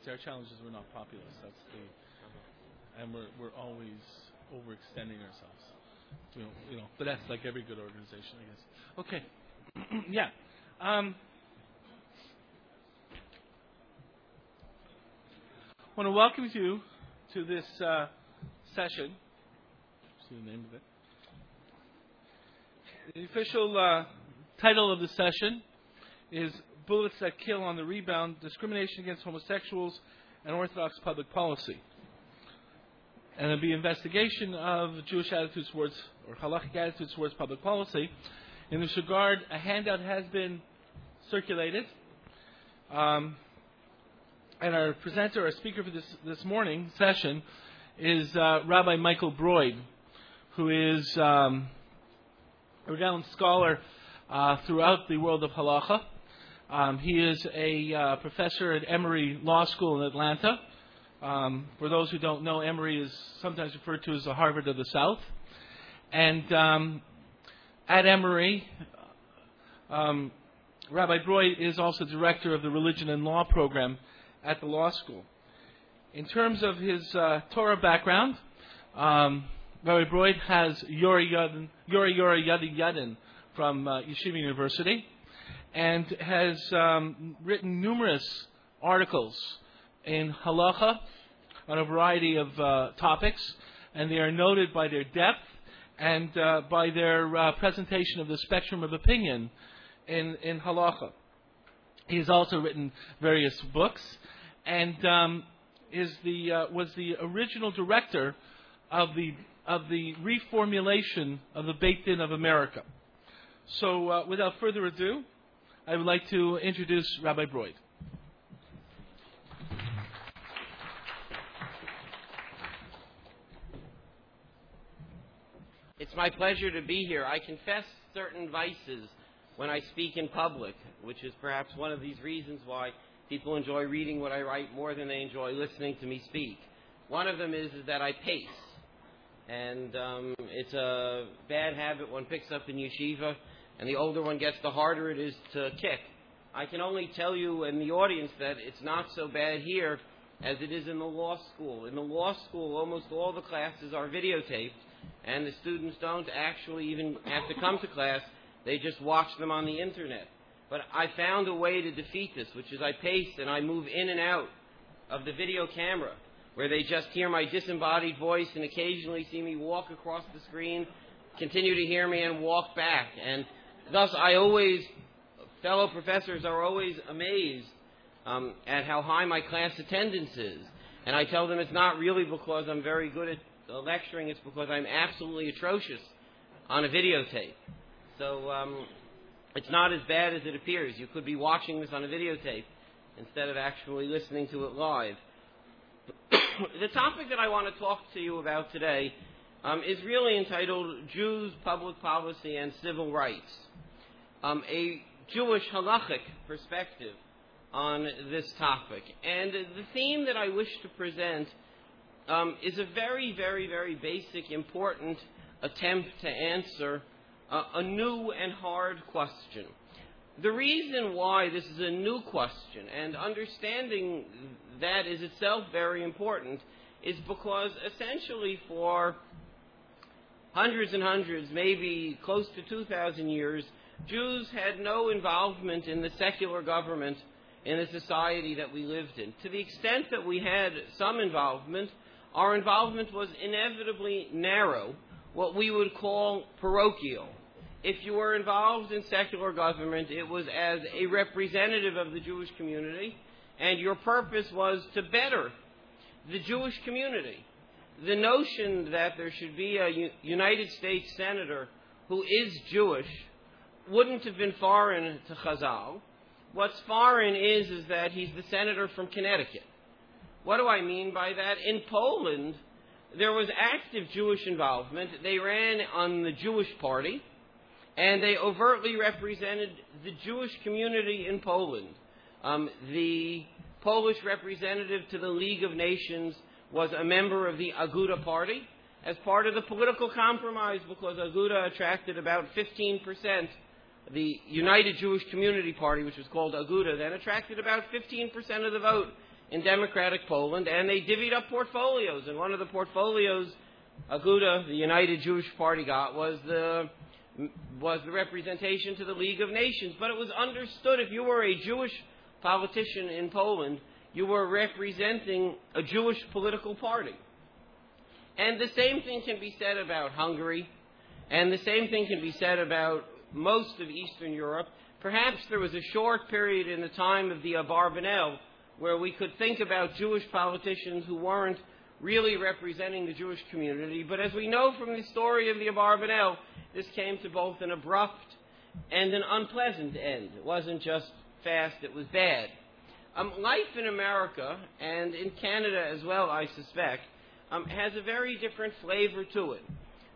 See, our challenge is we're not populous. That's the, and we're always overextending ourselves. But that's like every good organization, I guess. Okay, yeah. I want to welcome you to this session. See the name of it. The official title of the session is Bullets That Kill on the Rebound, Discrimination Against Homosexuals and Orthodox Public Policy. And it'll be investigation of Jewish attitudes towards, or halachic attitudes towards public policy. In this regard, a handout has been circulated. And our presenter, our speaker for this morning session is Rabbi Michael Broid, who is a renowned scholar throughout the world of halacha. He is a professor at Emory Law School in Atlanta. For those who don't know, Emory is sometimes referred to as the Harvard of the South. And at Emory, Rabbi Broid is also director of the Religion and Law program at the law school. In terms of his Torah background, Rabbi Broid has Yori Yadin from Yeshiva University, and has written numerous articles in halacha on a variety of topics, and they are noted by their depth and by their presentation of the spectrum of opinion in halacha. He has also written various books, and was the original director of the reformulation of the Beit Din of America. So, without further ado, I would like to introduce Rabbi Broid. It's my pleasure to be here. I confess certain vices when I speak in public, which is perhaps one of these reasons why people enjoy reading what I write more than they enjoy listening to me speak. One of them is that I pace. And it's a bad habit one picks up in yeshiva, and the older one gets, the harder it is to kick. I can only tell you in the audience that it's not so bad here as it is in the law school. In the law school, almost all the classes are videotaped, and the students don't actually even have to come to class. They just watch them on the internet. But I found a way to defeat this, which is I pace and I move in and out of the video camera, where they just hear my disembodied voice and occasionally see me walk across the screen, continue to hear me and walk back. And thus fellow professors are always amazed at how high my class attendance is. And I tell them it's not really because I'm very good at lecturing, it's because I'm absolutely atrocious on a videotape. So it's not as bad as it appears. You could be watching this on a videotape instead of actually listening to it live. The topic that I want to talk to you about today is really entitled Jews, Public Policy, and Civil Rights. A Jewish halachic perspective on this topic. And the theme that I wish to present is a very, very, very basic, important attempt to answer a new and hard question. The reason why this is a new question, and understanding that is itself very important, is because essentially for hundreds and hundreds, maybe close to 2,000 years, Jews had no involvement in the secular government in the society that we lived in. To the extent that we had some involvement, our involvement was inevitably narrow, what we would call parochial. If you were involved in secular government, it was as a representative of the Jewish community, and your purpose was to better the Jewish community. The notion that there should be a United States senator who is Jewish wouldn't have been foreign to Chazal. What's foreign is that he's the senator from Connecticut. What do I mean by that? In Poland, there was active Jewish involvement. They ran on the Jewish Party, and they overtly represented the Jewish community in Poland. The Polish representative to the League of Nations was a member of the Aguda Party as part of the political compromise, because Aguda attracted about 15%. The United Jewish Community Party, which was called Aguda, then attracted about 15% of the vote in democratic Poland, and they divvied up portfolios. And one of the portfolios Aguda, the United Jewish Party, got was the representation to the League of Nations. But it was understood if you were a Jewish politician in Poland, you were representing a Jewish political party. And the same thing can be said about Hungary, and the same thing can be said about most of Eastern Europe. Perhaps there was a short period in the time of the Abarbanel where we could think about Jewish politicians who weren't really representing the Jewish community. But as we know from the story of the Abarbanel, this came to both an abrupt and an unpleasant end. It wasn't just fast, it was bad. Life in America, and in Canada as well, I suspect, has a very different flavor to it.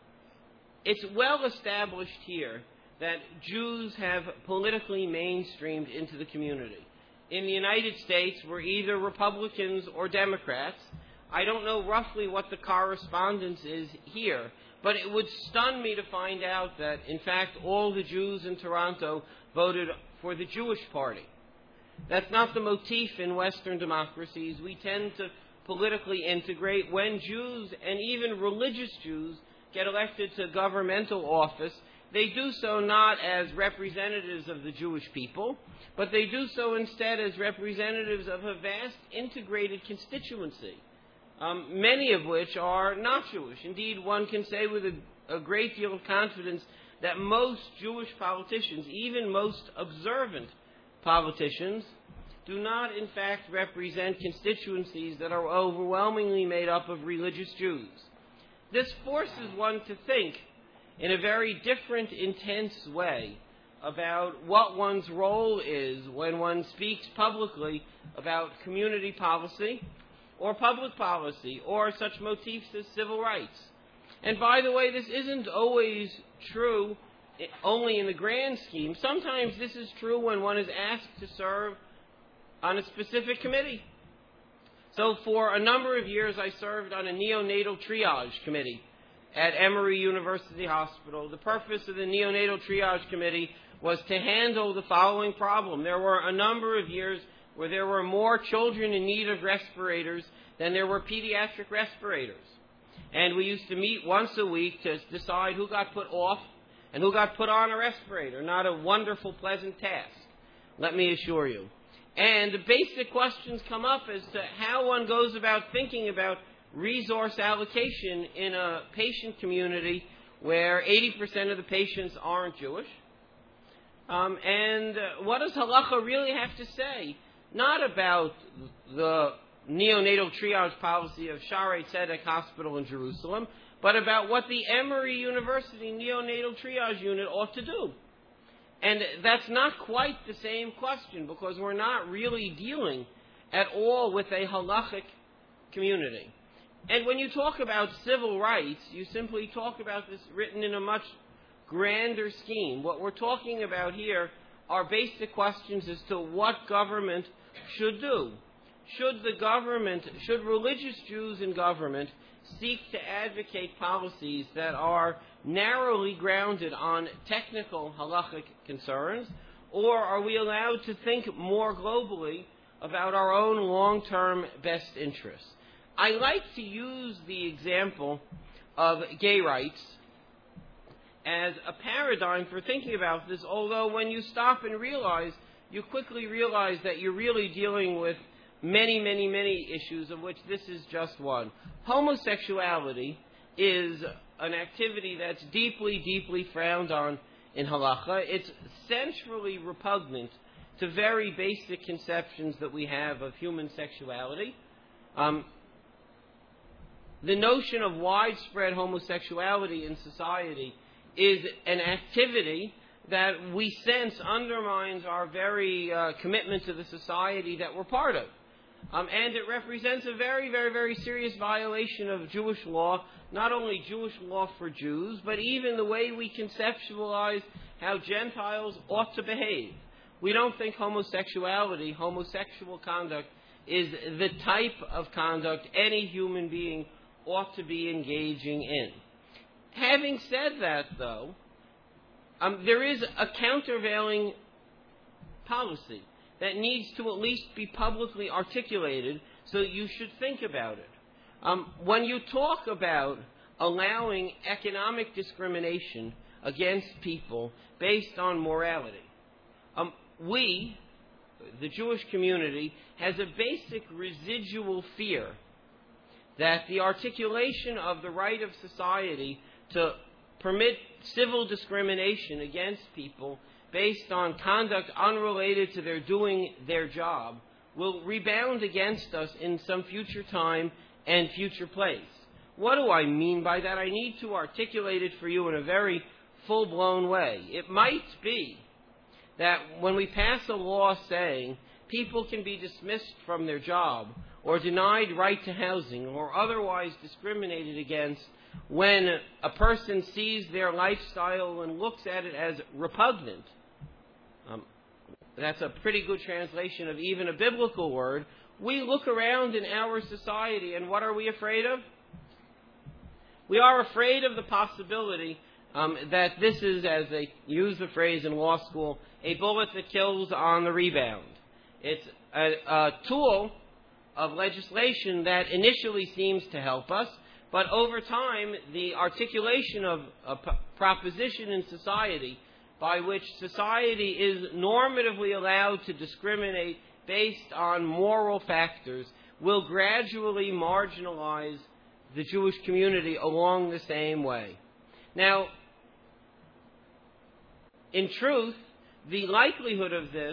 It's well established here that Jews have politically mainstreamed into the community. In the United States, we're either Republicans or Democrats. I don't know roughly what the correspondence is here, but it would stun me to find out that, in fact, all the Jews in Toronto voted for the Jewish Party. That's not the motif in Western democracies. We tend to politically integrate. When Jews, and even religious Jews, get elected to governmental office, they do so not as representatives of the Jewish people, but they do so instead as representatives of a vast integrated constituency, many of which are not Jewish. Indeed, one can say with a great deal of confidence that most Jewish politicians, even most observant politicians, do not in fact represent constituencies that are overwhelmingly made up of religious Jews. This forces one to think in a very different, intense way about what one's role is when one speaks publicly about community policy or public policy or such motifs as civil rights. And by the way, this isn't always true only in the grand scheme. Sometimes this is true when one is asked to serve on a specific committee. So for a number of years I served on a neonatal triage committee at Emory University Hospital. The purpose of the neonatal triage committee was to handle the following problem. There were a number of years where there were more children in need of respirators than there were pediatric respirators. And we used to meet once a week to decide who got put off and who got put on a respirator. Not a wonderful, pleasant task, let me assure you. And the basic questions come up as to how one goes about thinking about resource allocation in a patient community where 80% of the patients aren't Jewish. And what does halacha really have to say? Not about the neonatal triage policy of Shaarei Tzedek Hospital in Jerusalem, but about what the Emory University neonatal triage unit ought to do. And that's not quite the same question, because we're not really dealing at all with a halachic community. And when you talk about civil rights, you simply talk about this written in a much grander scheme. What we're talking about here are basic questions as to what government should do. Should religious Jews in government seek to advocate policies that are narrowly grounded on technical halachic concerns, or are we allowed to think more globally about our own long-term best interests? I like to use the example of gay rights as a paradigm for thinking about this, although when you stop and realize, you quickly realize that you're really dealing with many, many, many issues, of which this is just one. Homosexuality is an activity that's deeply, deeply frowned on in halacha. It's centrally repugnant to very basic conceptions that we have of human sexuality. The notion of widespread homosexuality in society is an activity that we sense undermines our very commitment to the society that we're part of. And it represents a very, very, very serious violation of Jewish law, not only Jewish law for Jews, but even the way we conceptualize how Gentiles ought to behave. We don't think homosexual conduct, is the type of conduct any human being ought to be engaging in. Having said that, though, there is a countervailing policy. that needs to at least be publicly articulated, so you should think about it. When you talk about allowing economic discrimination against people based on morality, we, the Jewish community, has a basic residual fear that the articulation of the right of society to permit civil discrimination against people based on conduct unrelated to their doing their job will rebound against us in some future time and future place. What do I mean by that? I need to articulate it for you in a very full-blown way. It might be that when we pass a law saying people can be dismissed from their job or denied right to housing or otherwise discriminated against when a person sees their lifestyle and looks at it as repugnant. That's a pretty good translation of even a biblical word. We look around in our society, and what are we afraid of? We are afraid of the possibility that this is, as they use the phrase in law school, a bullet that kills on the rebound. It's a tool of legislation that initially seems to help us, but over time, the articulation of a proposition in society by which society is normatively allowed to discriminate based on moral factors will gradually marginalize the Jewish community along the same way. Now, in truth, the likelihood of this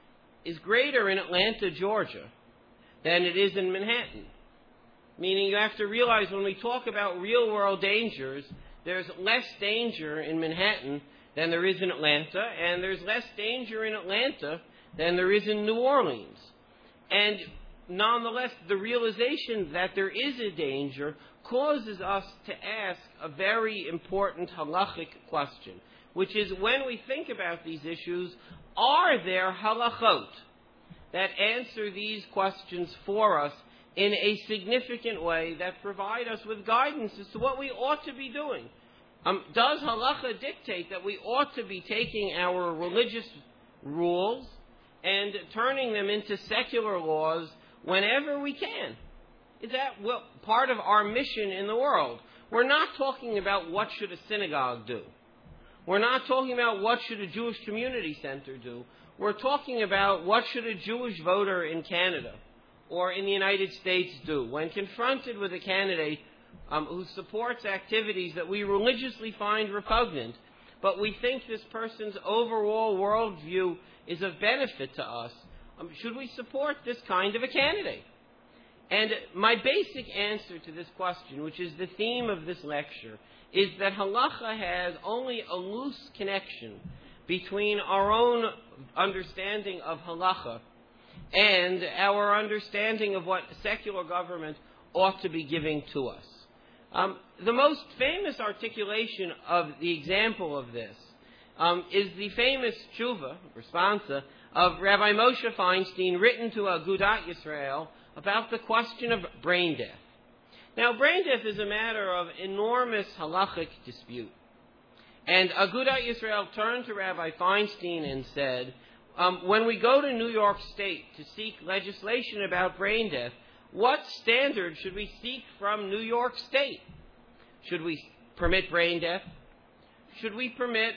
is greater in Atlanta, Georgia, than it is in Manhattan. Meaning you have to realize when we talk about real-world dangers, there's less danger in Manhattan than there is in Atlanta, and there's less danger in Atlanta than there is in New Orleans. And nonetheless, the realization that there is a danger causes us to ask a very important halachic question, which is when we think about these issues, are there halachot that answer these questions for us in a significant way that provide us with guidance as to what we ought to be doing? Does halacha dictate that we ought to be taking our religious rules and turning them into secular laws whenever we can? Is that part of our mission in the world? We're not talking about what should a synagogue do. We're not talking about what should a Jewish community center do. We're talking about what should a Jewish voter in Canada or in the United States do when confronted with a candidate who supports activities that we religiously find repugnant, but we think this person's overall worldview is of benefit to us. Should we support this kind of a candidate? And my basic answer to this question, which is the theme of this lecture, is that halacha has only a loose connection between our own understanding of halacha and our understanding of what secular government ought to be giving to us. The most famous articulation of the example of this is the famous tshuva, responsa, of Rabbi Moshe Feinstein, written to Agudat Yisrael about the question of brain death. Now, brain death is a matter of enormous halachic dispute. And Agudat Yisrael turned to Rabbi Feinstein and said, when we go to New York State to seek legislation about brain death, what standard should we seek from New York State? Should we permit brain death? Should we permit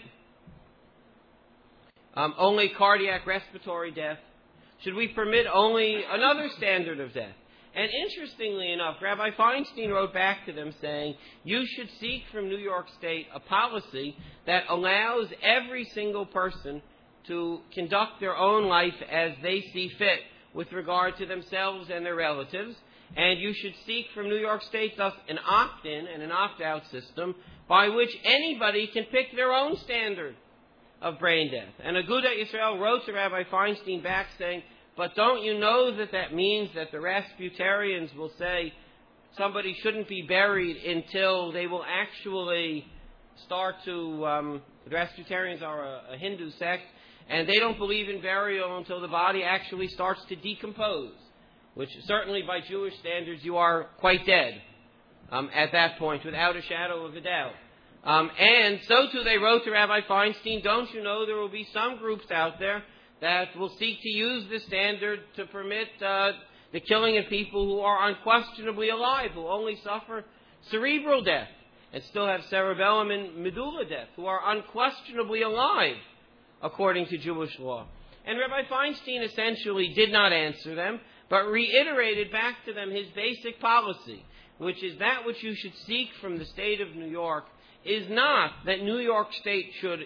only cardiac respiratory death? Should we permit only another standard of death? And interestingly enough, Rabbi Feinstein wrote back to them saying, you should seek from New York State a policy that allows every single person to conduct their own life as they see fit with regard to themselves and their relatives. And you should seek from New York State thus an opt-in and an opt-out system by which anybody can pick their own standard of brain death. And Agudat Yisrael wrote to Rabbi Feinstein back saying, but don't you know that that means that the Rasputarians will say somebody shouldn't be buried until they will actually start to... the Rasputarians are a Hindu sect, and they don't believe in burial until the body actually starts to decompose, which certainly by Jewish standards you are quite dead at that point, without a shadow of a doubt. And so too they wrote to Rabbi Feinstein, don't you know there will be some groups out there that will seek to use this standard to permit the killing of people who are unquestionably alive, who only suffer cerebral death and still have cerebellum and medulla death, who are unquestionably alive according to Jewish law. And Rabbi Feinstein essentially did not answer them, but reiterated back to them his basic policy, which is that which you should seek from the state of New York is not that New York State should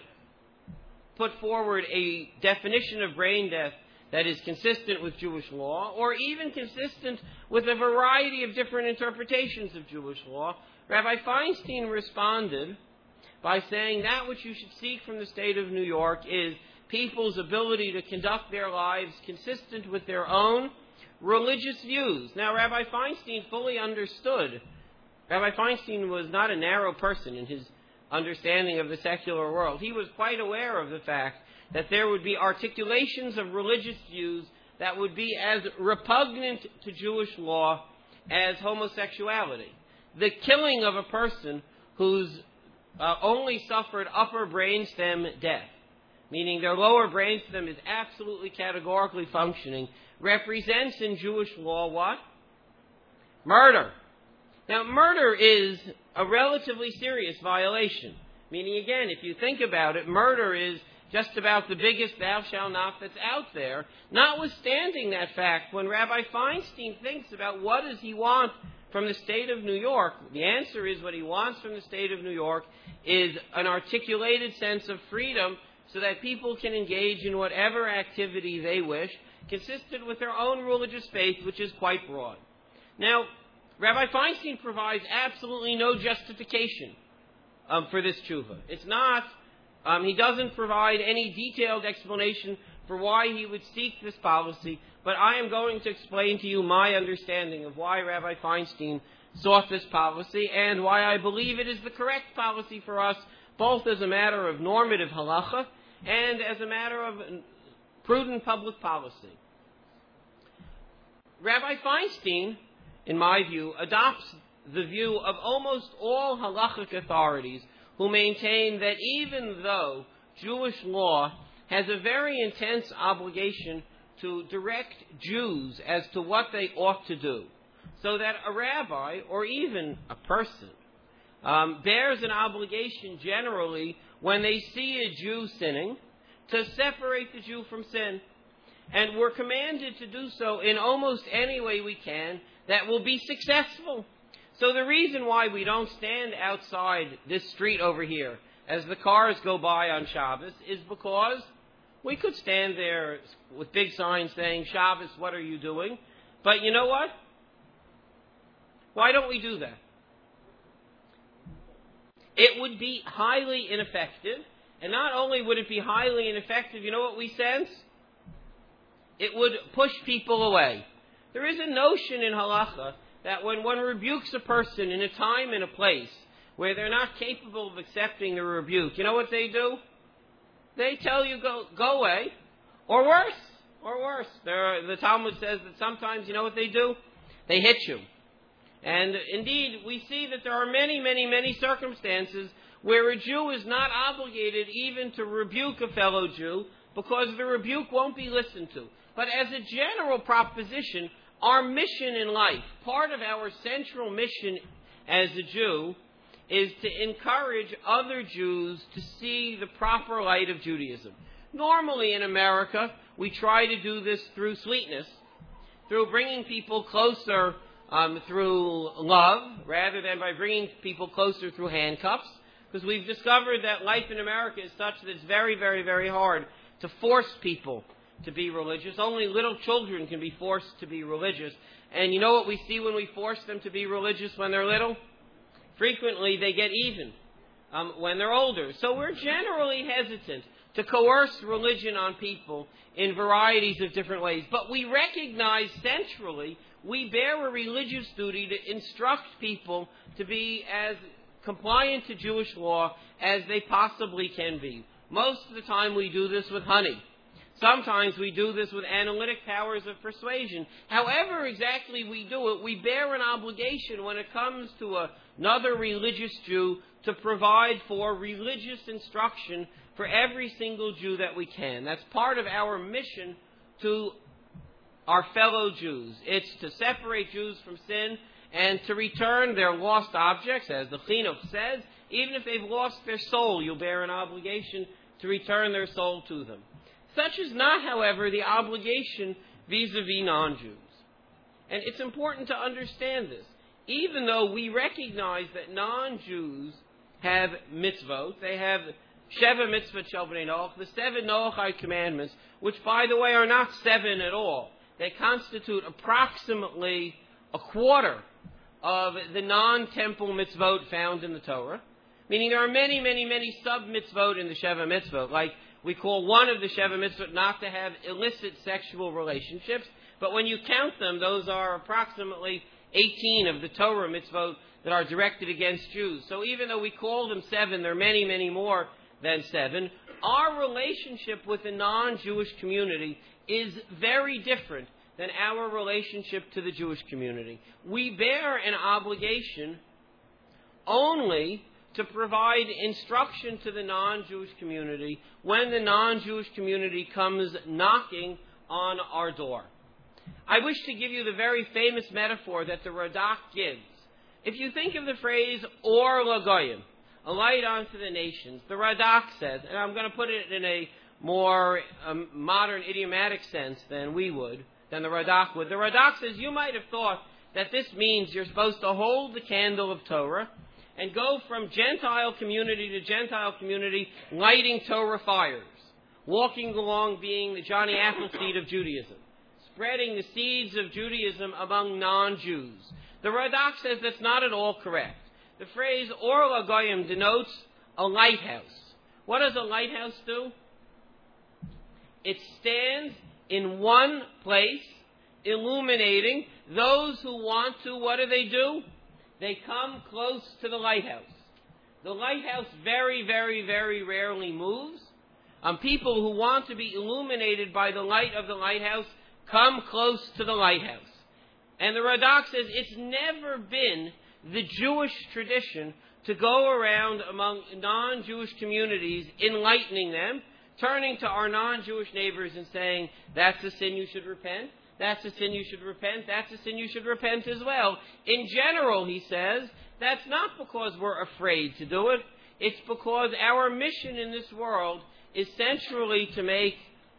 put forward a definition of brain death that is consistent with Jewish law, or even consistent with a variety of different interpretations of Jewish law. Rabbi Feinstein responded by saying that which you should seek from the state of New York is people's ability to conduct their lives consistent with their own religious views. Now, Rabbi Feinstein fully understood. Rabbi Feinstein was not a narrow person in his understanding of the secular world. He was quite aware of the fact that there would be articulations of religious views that would be as repugnant to Jewish law as homosexuality. The killing of a person who's only suffered upper brainstem death, meaning their lower brainstem is absolutely categorically functioning, represents in Jewish law what? Murder. Now, murder is a relatively serious violation. Meaning, again, if you think about it, murder is just about the biggest thou shalt not that's out there. Notwithstanding that fact, when Rabbi Feinstein thinks about what does he want from the state of New York, the answer is what he wants from the state of New York is an articulated sense of freedom so that people can engage in whatever activity they wish, consistent with their own religious faith, which is quite broad. Now, Rabbi Feinstein provides absolutely no justification for this tshuva. It's not, he doesn't provide any detailed explanation for why he would seek this policy, but I am going to explain to you my understanding of why Rabbi Feinstein sought this policy and why I believe it is the correct policy for us, both as a matter of normative halacha and as a matter of prudent public policy. Rabbi Feinstein, in my view, adopts the view of almost all halachic authorities who maintain that even though Jewish law has a very intense obligation to direct Jews as to what they ought to do, so that a rabbi or even a person bears an obligation generally when they see a Jew sinning to separate the Jew from sin. And we're commanded to do so in almost any way we can that will be successful. So the reason why we don't stand outside this street over here as the cars go by on Shabbos is because we could stand there with big signs saying, Shabbos, what are you doing? But you know what? Why don't we do that? It would be highly ineffective. And not only would it be highly ineffective, you know what we sense? It would push people away. There is a notion in halacha that when one rebukes a person in a time and a place where they're not capable of accepting the rebuke, you know what they do? They tell you, go away, or worse. The Talmud says that sometimes, you know what they do? They hit you. And indeed, we see that there are many, many, many circumstances where a Jew is not obligated even to rebuke a fellow Jew because the rebuke won't be listened to. But as a general proposition, our mission in life, part of our central mission as a Jew, is to encourage other Jews to see the proper light of Judaism. Normally in America, we try to do this through sweetness, through bringing people closer through love, rather than by bringing people closer through handcuffs, because we've discovered that life in America is such that it's very, very, very hard to force people to be religious. Only little children can be forced to be religious. And you know what we see when we force them to be religious when they're little? Frequently they get even when they're older. So we're generally hesitant to coerce religion on people in varieties of different ways. But we recognize centrally we bear a religious duty to instruct people to be as compliant to Jewish law as they possibly can be. Most of the time we do this with honey. Sometimes we do this with analytic powers of persuasion. However exactly we do it, we bear an obligation when it comes to another religious Jew to provide for religious instruction for every single Jew that we can. That's part of our mission to our fellow Jews. It's to separate Jews from sin and to return their lost objects, as the Chinuch says. Even if they've lost their soul, you'll bear an obligation to return their soul to them. Such is not, however, the obligation vis-a-vis non-Jews. And it's important to understand this. Even though we recognize that non-Jews have mitzvot, they have Sheva mitzvot shel bnei Noach, the 7 Noachide commandments, which, by the way, are not 7 at all. They constitute approximately a quarter of the non-temple mitzvot found in the Torah. Meaning there are many, many, many sub-mitzvot in the Sheva mitzvot. Like we call one of the Sheva mitzvot not to have illicit sexual relationships. But when you count them, those are approximately 18 of the Torah mitzvot that are directed against Jews. So even though we call them 7, there are many, many more than 7. Our relationship with the non-Jewish community is very different than our relationship to the Jewish community. We bear an obligation only to provide instruction to the non-Jewish community when the non-Jewish community comes knocking on our door. I wish to give you the very famous metaphor that the Radak gives. If you think of the phrase, Or LaGoyim, a light unto the nations, the Radak says, and I'm going to put it in a more modern idiomatic sense than the Radak would. The Radak says, you might have thought that this means you're supposed to hold the candle of Torah and go from Gentile community to Gentile community lighting Torah fires, walking along being the Johnny Appleseed of Judaism, spreading the seeds of Judaism among non-Jews. The Radak says that's not at all correct. The phrase Or LaGoyim denotes a lighthouse. What does a lighthouse do? It stands in one place, illuminating those who want to. What do? They come close to the lighthouse. The lighthouse very, very, very rarely moves. People who want to be illuminated by the light of the lighthouse come close to the lighthouse. And the Radak says it's never been the Jewish tradition to go around among non-Jewish communities, enlightening them, turning to our non-Jewish neighbors and saying, that's a sin you should repent, that's a sin you should repent, that's a sin you should repent as well. In general, he says, that's not because we're afraid to do it. It's because our mission in this world is centrally to make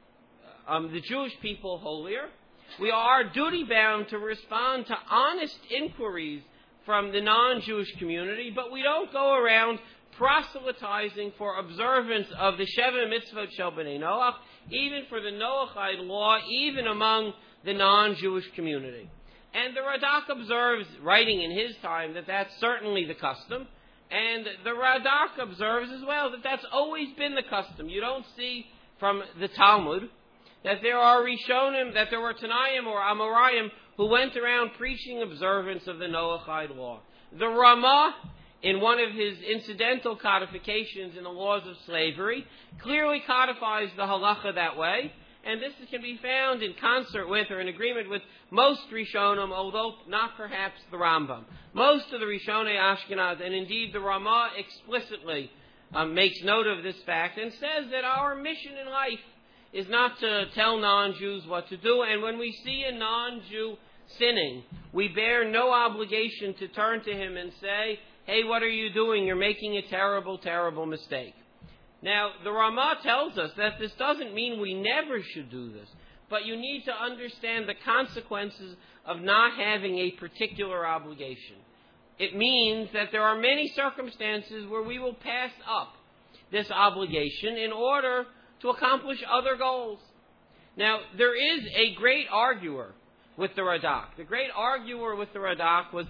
the Jewish people holier. We are duty-bound to respond to honest inquiries from the non-Jewish community, but we don't go around proselytizing for observance of the Sheva mitzvot shel bnei Noach, even for the Noachide law, even among the non-Jewish community. And the Radak observes, writing in his time, that that's certainly the custom. And the Radak observes as well that that's always been the custom. You don't see from the Talmud that there are Rishonim, that there were Tanayim or Amoraim who went around preaching observance of the Noachide law. The Ramah, in one of his incidental codifications in the laws of slavery, clearly codifies the halacha that way. And this can be found in concert with or in agreement with most Rishonim, although not perhaps the Rambam. Most of the Rishonei Ashkenaz, and indeed the Ramah explicitly makes note of this fact and says that our mission in life is not to tell non-Jews what to do. And when we see a non-Jew sinning, we bear no obligation to turn to him and say, hey, what are you doing? You're making a terrible, terrible mistake. Now, the Ramah tells us that this doesn't mean we never should do this, but you need to understand the consequences of not having a particular obligation. It means that there are many circumstances where we will pass up this obligation in order to accomplish other goals. Now, there is a great arguer with the Radak. The great arguer with the Radak was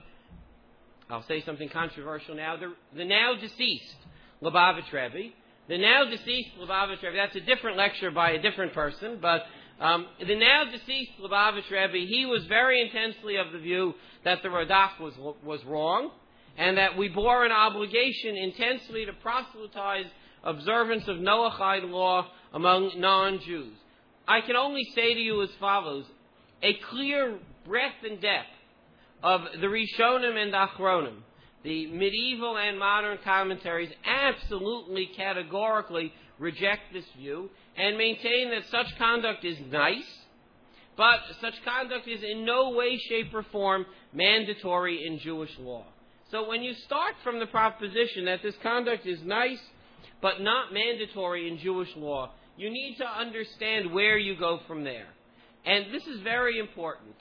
I'll say something controversial now, the now deceased Lubavitch Rebbe. The now deceased Lubavitch Rebbe, that's a different lecture by a different person, but the now deceased Lubavitch Rebbe, he was very intensely of the view that the Radak was wrong, and that we bore an obligation intensely to proselytize observance of Noachide law among non-Jews. I can only say to you as follows: a clear breadth and depth of the Rishonim and the Achronim The medieval and modern commentaries absolutely, categorically reject this view and maintain that such conduct is nice, but such conduct is in no way, shape, or form mandatory in Jewish law. So when you start from the proposition that this conduct is nice, but not mandatory in Jewish law, you need to understand where you go from there. And this is very important.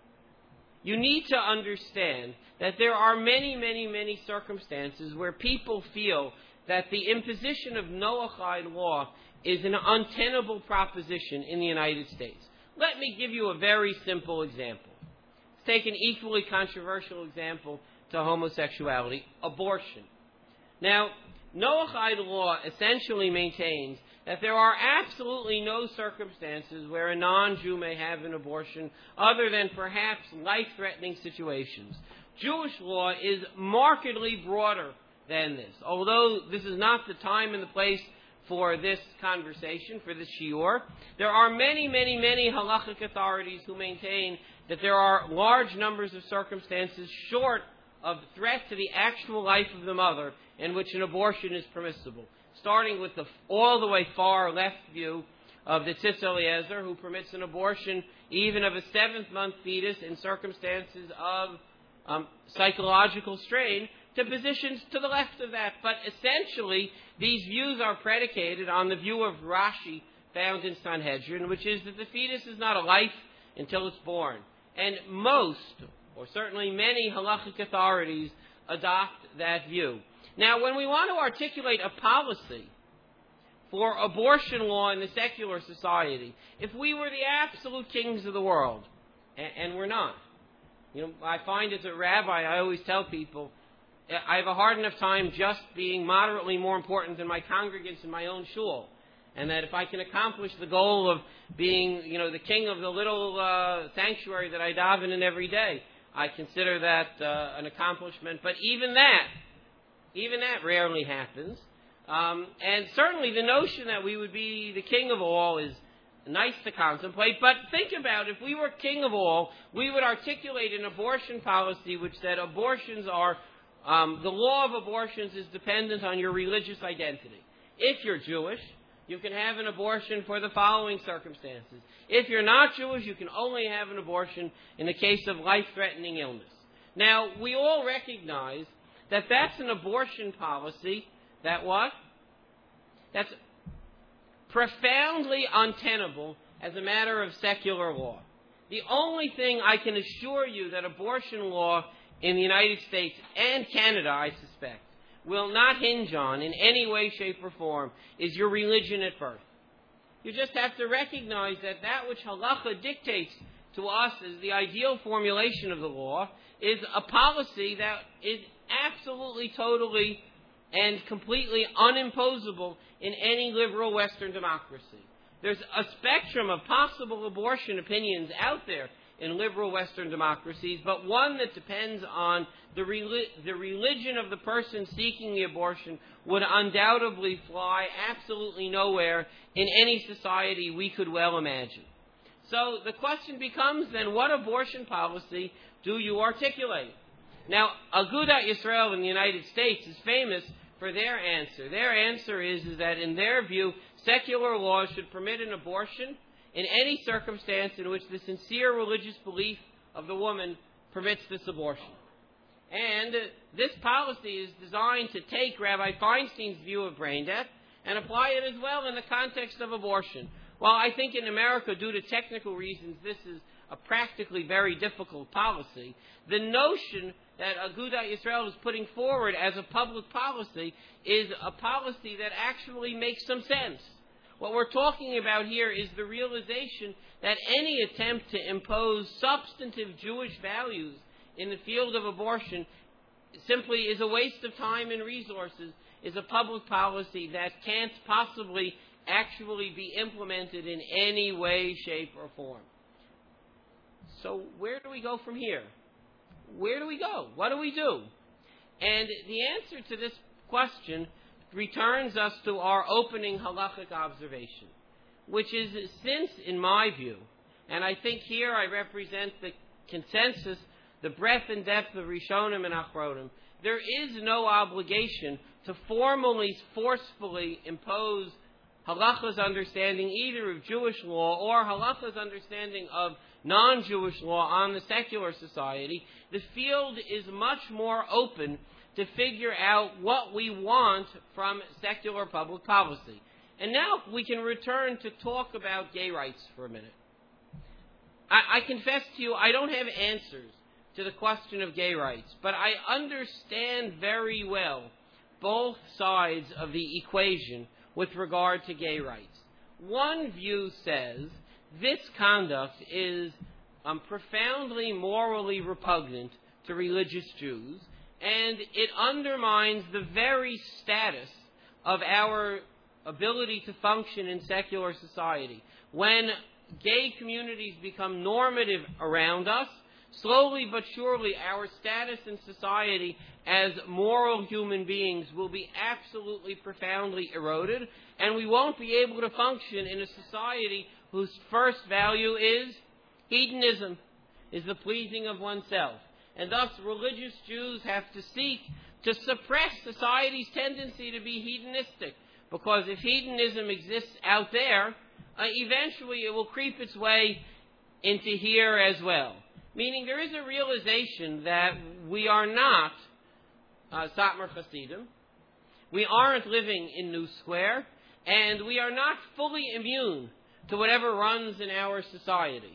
You need to understand that there are many, many, many circumstances where people feel that the imposition of Noahide law is an untenable proposition in the United States. Let me give you a very simple example. Let's take an equally controversial example to homosexuality, abortion. Now, Noahide law essentially maintains that there are absolutely no circumstances where a non-Jew may have an abortion other than perhaps life-threatening situations. Jewish law is markedly broader than this. Although this is not the time and the place for this conversation, for this shiur, there are many, many, many halachic authorities who maintain that there are large numbers of circumstances short of threat to the actual life of the mother in which an abortion is permissible, starting with the all the way far left view of the Tzitz Eliezer, who permits an abortion even of a 7th-month fetus in circumstances of psychological strain, to positions to the left of that. But essentially, these views are predicated on the view of Rashi found in Sanhedrin, which is that the fetus is not a life until it's born. And most, or certainly many, halachic authorities adopt that view. Now, when we want to articulate a policy for abortion law in the secular society, if we were the absolute kings of the world, and we're not, I find as a rabbi, I always tell people, I have a hard enough time just being moderately more important than my congregants in my own shul. And that if I can accomplish the goal of being, the king of the little sanctuary that I daven in every day, I consider that an accomplishment. But even that rarely happens. And certainly the notion that we would be the king of all is nice to contemplate. But think about it. If we were king of all, we would articulate an abortion policy which said abortions are, the law of abortions is dependent on your religious identity. If you're Jewish, you can have an abortion for the following circumstances. If you're not Jewish, you can only have an abortion in the case of life-threatening illness. Now, we all recognize that that's an abortion policy that's profoundly untenable as a matter of secular law. The only thing I can assure you that abortion law in the United States and Canada, I suspect, will not hinge on in any way, shape, or form is your religion at birth. You just have to recognize that which halacha dictates to us as the ideal formulation of the law is a policy that is absolutely, totally, and completely unimposable in any liberal Western democracy. There's a spectrum of possible abortion opinions out there in liberal Western democracies, but one that depends on the religion of the person seeking the abortion would undoubtedly fly absolutely nowhere in any society we could well imagine. So the question becomes then, what abortion policy do you articulate? Now, Agudat Yisrael in the United States is famous for their answer. Their answer is that in their view, secular law should permit an abortion in any circumstance in which the sincere religious belief of the woman permits this abortion. And this policy is designed to take Rabbi Feinstein's view of brain death and apply it as well in the context of abortion. While I think in America, due to technical reasons, this is a practically very difficult policy, the notion that Agudat Yisrael is putting forward as a public policy is a policy that actually makes some sense. What we're talking about here is the realization that any attempt to impose substantive Jewish values in the field of abortion simply is a waste of time and resources, is a public policy that can't possibly actually be implemented in any way, shape, or form. So where do we go from here? Where do we go? What do we do? And the answer to this question returns us to our opening halachic observation, which is, since, in my view, and I think here I represent the consensus, the breadth and depth of Rishonim and Achronim, there is no obligation to formally, forcefully impose halacha's understanding either of Jewish law or halacha's understanding of non-Jewish law on the secular society. The field is much more open to figure out what we want from secular public policy. And now we can return to talk about gay rights for a minute. I confess to you, I don't have answers to the question of gay rights, but I understand very well both sides of the equation with regard to gay rights. One view says this conduct is profoundly morally repugnant to religious Jews, and it undermines the very status of our ability to function in secular society. When gay communities become normative around us, slowly but surely our status in society as moral human beings will be absolutely profoundly eroded, and we won't be able to function in a society whose first value is hedonism, is the pleasing of oneself. And thus religious Jews have to seek to suppress society's tendency to be hedonistic, because if hedonism exists out there, eventually it will creep its way into here as well. Meaning there is a realization that we are not Satmar Hasidim, we aren't living in New Square, and we are not fully immune to whatever runs in our society.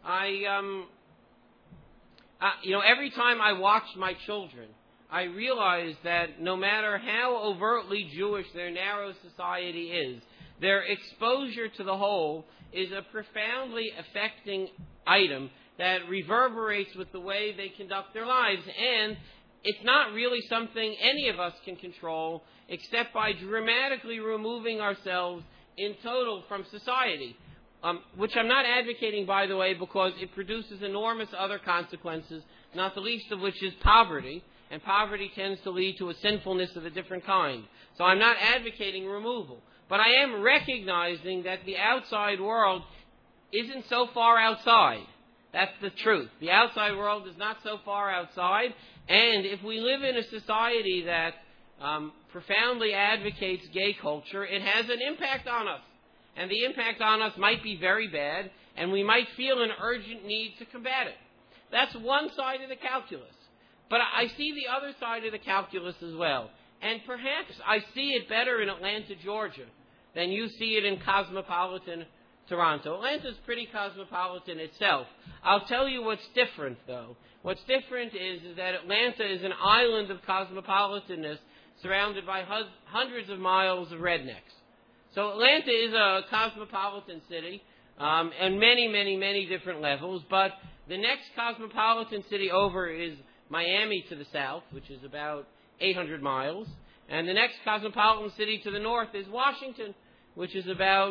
Every time I watch my children, I realize that no matter how overtly Jewish their narrow society is, their exposure to the whole is a profoundly affecting item that reverberates with the way they conduct their lives. And it's not really something any of us can control except by dramatically removing ourselves in total from society. Which I'm not advocating, by the way, because it produces enormous other consequences, not the least of which is poverty. And poverty tends to lead to a sinfulness of a different kind. So I'm not advocating removal. But I am recognizing that the outside world isn't so far outside. That's the truth. The outside world is not so far outside. And if we live in a society that profoundly advocates gay culture, it has an impact on us. And the impact on us might be very bad, and we might feel an urgent need to combat it. That's one side of the calculus. But I see the other side of the calculus as well. And perhaps I see it better in Atlanta, Georgia, than you see it in cosmopolitan Toronto. Atlanta's pretty cosmopolitan itself. I'll tell you what's different, though. What's different is that Atlanta is an island of cosmopolitanness surrounded by hundreds of miles of rednecks. So Atlanta is a cosmopolitan city on many, many, many different levels. But the next cosmopolitan city over is Miami to the south, which is about 800 miles. And the next cosmopolitan city to the north is Washington, which is about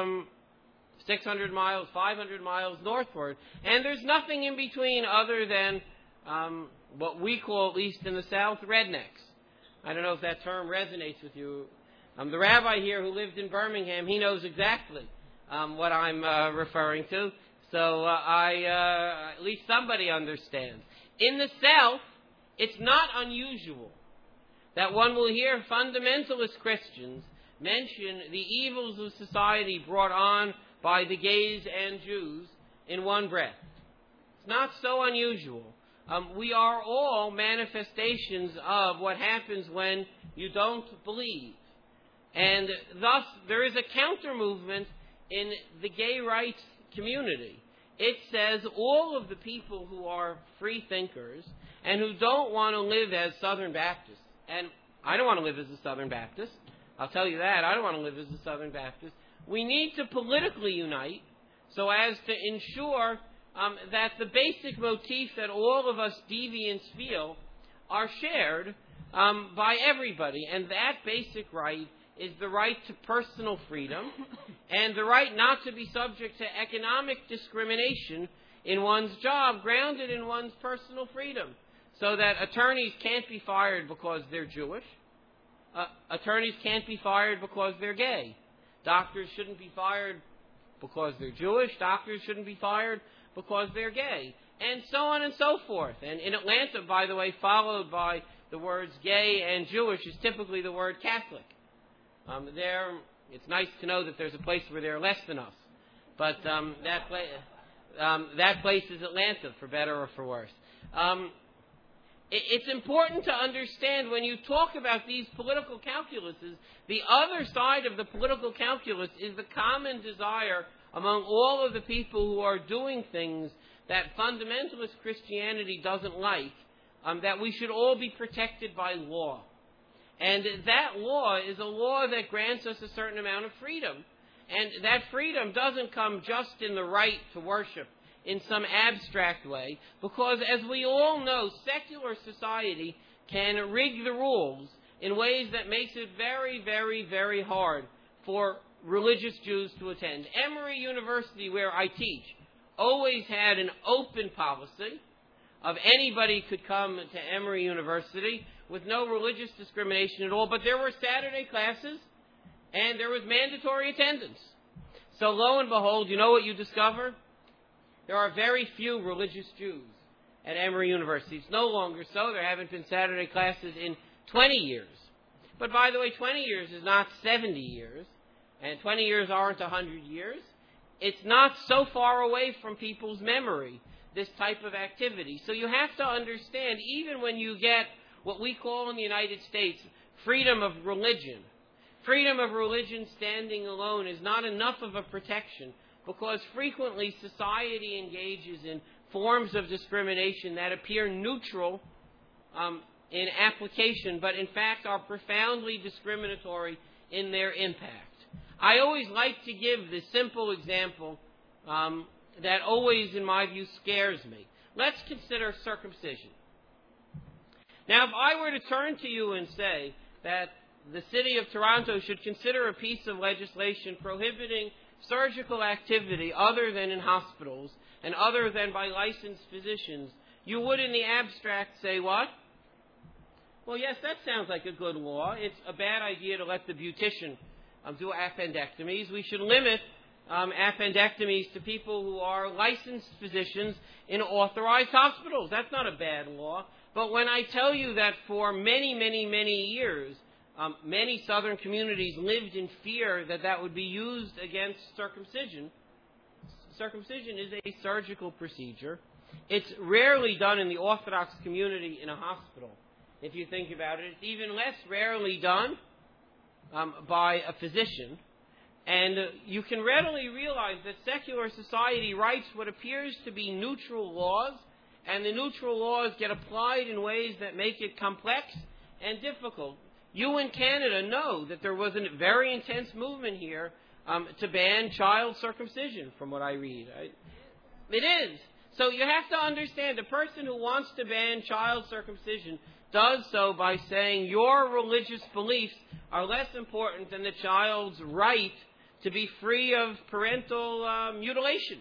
600 miles, 500 miles northward. And there's nothing in between other than what we call, at least in the south, rednecks. I don't know if that term resonates with you. The rabbi here who lived in Birmingham, he knows exactly what I'm referring to. So at least somebody understands. In the South, it's not unusual that one will hear fundamentalist Christians mention the evils of society brought on by the gays and Jews in one breath. It's not so unusual. We are all manifestations of what happens when you don't believe. And thus, there is a counter-movement in the gay rights community. It says all of the people who are free thinkers and who don't want to live as Southern Baptists, and I don't want to live as a Southern Baptist, I'll tell you that, I don't want to live as a Southern Baptist, we need to politically unite so as to ensure that the basic motif that all of us deviants feel are shared by everybody. And that basic right is the right to personal freedom and the right not to be subject to economic discrimination in one's job, grounded in one's personal freedom. So that attorneys can't be fired because they're Jewish. Attorneys can't be fired because they're gay. Doctors shouldn't be fired because they're Jewish. Doctors shouldn't be fired because they're gay. And so on and so forth. And in Atlanta, by the way, followed by the words gay and Jewish is typically the word Catholic. It's nice to know that there's a place where they're less than us. But that place is Atlanta, for better or for worse. It's important to understand when you talk about these political calculuses, the other side of the political calculus is the common desire among all of the people who are doing things that fundamentalist Christianity doesn't like, that we should all be protected by law. And that law is a law that grants us a certain amount of freedom. And that freedom doesn't come just in the right to worship in some abstract way, because as we all know, secular society can rig the rules in ways that makes it very, very, very hard for religious Jews to attend. Emory University, where I teach, always had an open policy of anybody could come to Emory University with no religious discrimination at all, but there were Saturday classes and there was mandatory attendance. So lo and behold, you know what you discover? There are very few religious Jews at Emory University. It's no longer so. There haven't been Saturday classes in 20 years. But by the way, 20 years is not 70 years, and 20 years aren't 100 years. It's not so far away from people's memory, this type of activity. So you have to understand, even when you get what we call in the United States freedom of religion standing alone is not enough of a protection, because frequently society engages in forms of discrimination that appear neutral in application, but in fact are profoundly discriminatory in their impact. I always like to give the simple example that always, in my view, scares me. Let's consider circumcision. Now, if I were to turn to you and say that the city of Toronto should consider a piece of legislation prohibiting surgical activity other than in hospitals and other than by licensed physicians, you would in the abstract say what? Well, yes, that sounds like a good law. It's a bad idea to let the beautician do appendectomies. We should limit appendectomies to people who are licensed physicians in authorized hospitals. That's not a bad law. But when I tell you that for many, many, many years, many southern communities lived in fear that that would be used against circumcision. Circumcision is a surgical procedure. It's rarely done in the Orthodox community in a hospital, if you think about it. It's even less rarely done by a physician. And you can readily realize that secular society writes what appears to be neutral laws, and the neutral laws get applied in ways that make it complex and difficult. You in Canada know that there was a very intense movement here to ban child circumcision, from what I read. It is. So you have to understand, a person who wants to ban child circumcision does so by saying your religious beliefs are less important than the child's right to be free of parental mutilation.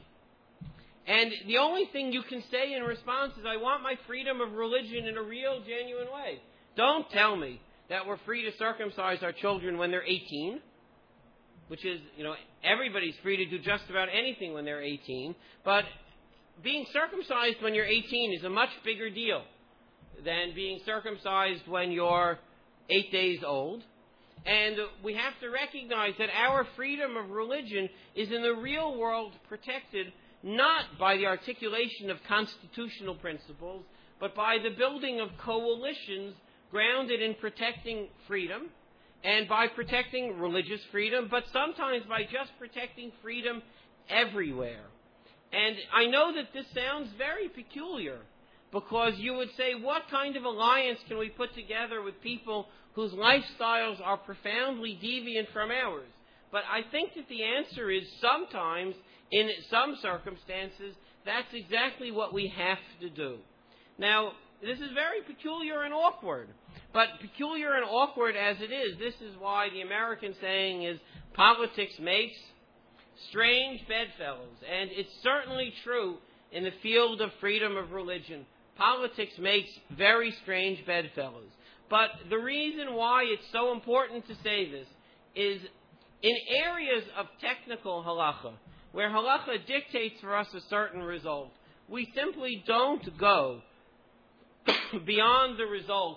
And the only thing you can say in response is, I want my freedom of religion in a real, genuine way. Don't tell me that we're free to circumcise our children when they're 18, which is, everybody's free to do just about anything when they're 18. But being circumcised when you're 18 is a much bigger deal than being circumcised when you're 8 days old. And we have to recognize that our freedom of religion is in the real world protected not by the articulation of constitutional principles, but by the building of coalitions grounded in protecting freedom and by protecting religious freedom, but sometimes by just protecting freedom everywhere. And I know that this sounds very peculiar, because you would say, what kind of alliance can we put together with people whose lifestyles are profoundly deviant from ours? But I think that the answer is sometimes, in some circumstances, that's exactly what we have to do. Now, this is very peculiar and awkward. But peculiar and awkward as it is, this is why the American saying is, politics makes strange bedfellows. And it's certainly true in the field of freedom of religion. Politics makes very strange bedfellows. But the reason why it's so important to say this is, in areas of technical halacha, where halacha dictates for us a certain result, we simply don't go beyond the result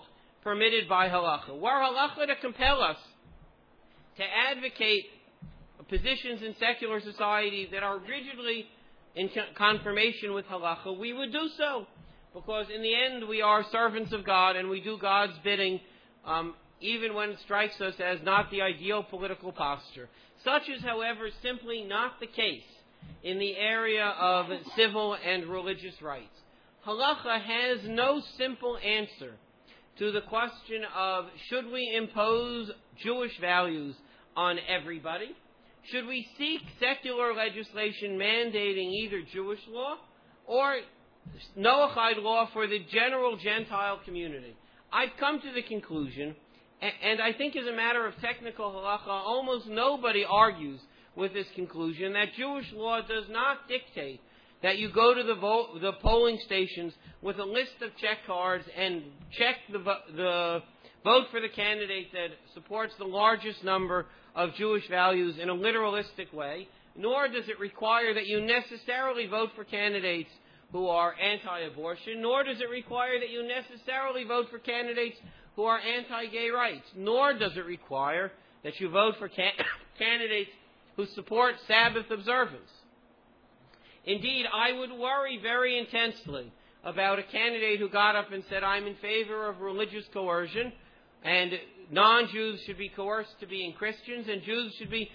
permitted by halacha. Were halacha to compel us to advocate positions in secular society that are rigidly in confirmation with halacha, we would do so. Because in the end, we are servants of God and we do God's bidding, even when it strikes us as not the ideal political posture. Such is, however, simply not the case in the area of civil and religious rights. Halacha has no simple answer to the question of should we impose Jewish values on everybody? Should we seek secular legislation mandating either Jewish law or Noahide law for the general Gentile community? I've come to the conclusion, and I think as a matter of technical halacha, almost nobody argues with this conclusion, that Jewish law does not dictate that you go to the polling stations with a list of check cards and check the vote for the candidate that supports the largest number of Jewish values in a literalistic way, nor does it require that you necessarily vote for candidates who are anti-abortion, nor does it require that you necessarily vote for candidates who are anti-gay rights, nor does it require that you vote for candidates who support Sabbath observance. Indeed, I would worry very intensely about a candidate who got up and said, I'm in favor of religious coercion, and non-Jews should be coerced to being Christians, and Jews should be,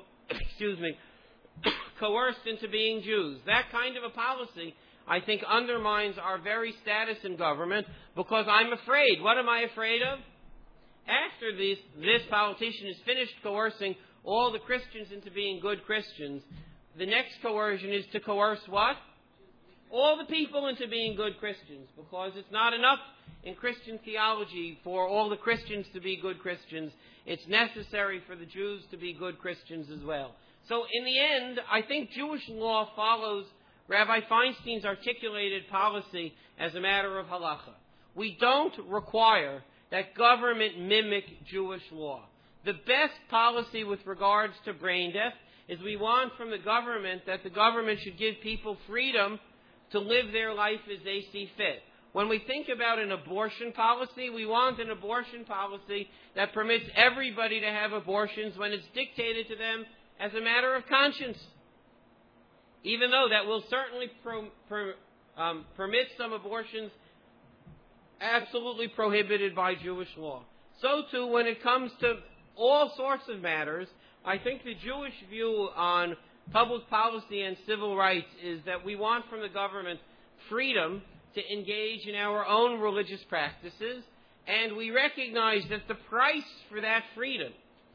coerced into being Jews. That kind of a policy, I think, undermines our very status in government, because I'm afraid. What am I afraid of? After this politician is finished coercing all the Christians into being good Christians, the next coercion is to coerce what? All the people into being good Christians, because it's not enough in Christian theology for all the Christians to be good Christians. It's necessary for the Jews to be good Christians as well. So in the end, I think Jewish law follows Rabbi Feinstein's articulated policy as a matter of halacha. We don't require that government mimic Jewish law. The best policy with regards to brain death is we want from the government that the government should give people freedom to live their life as they see fit. When we think about an abortion policy, we want an abortion policy that permits everybody to have abortions when it's dictated to them as a matter of conscience. Even though that will certainly permit some abortions absolutely prohibited by Jewish law. So too, when it comes to all sorts of matters, I think the Jewish view on public policy and civil rights is that we want from the government freedom to engage in our own religious practices, and we recognize that the price for that freedom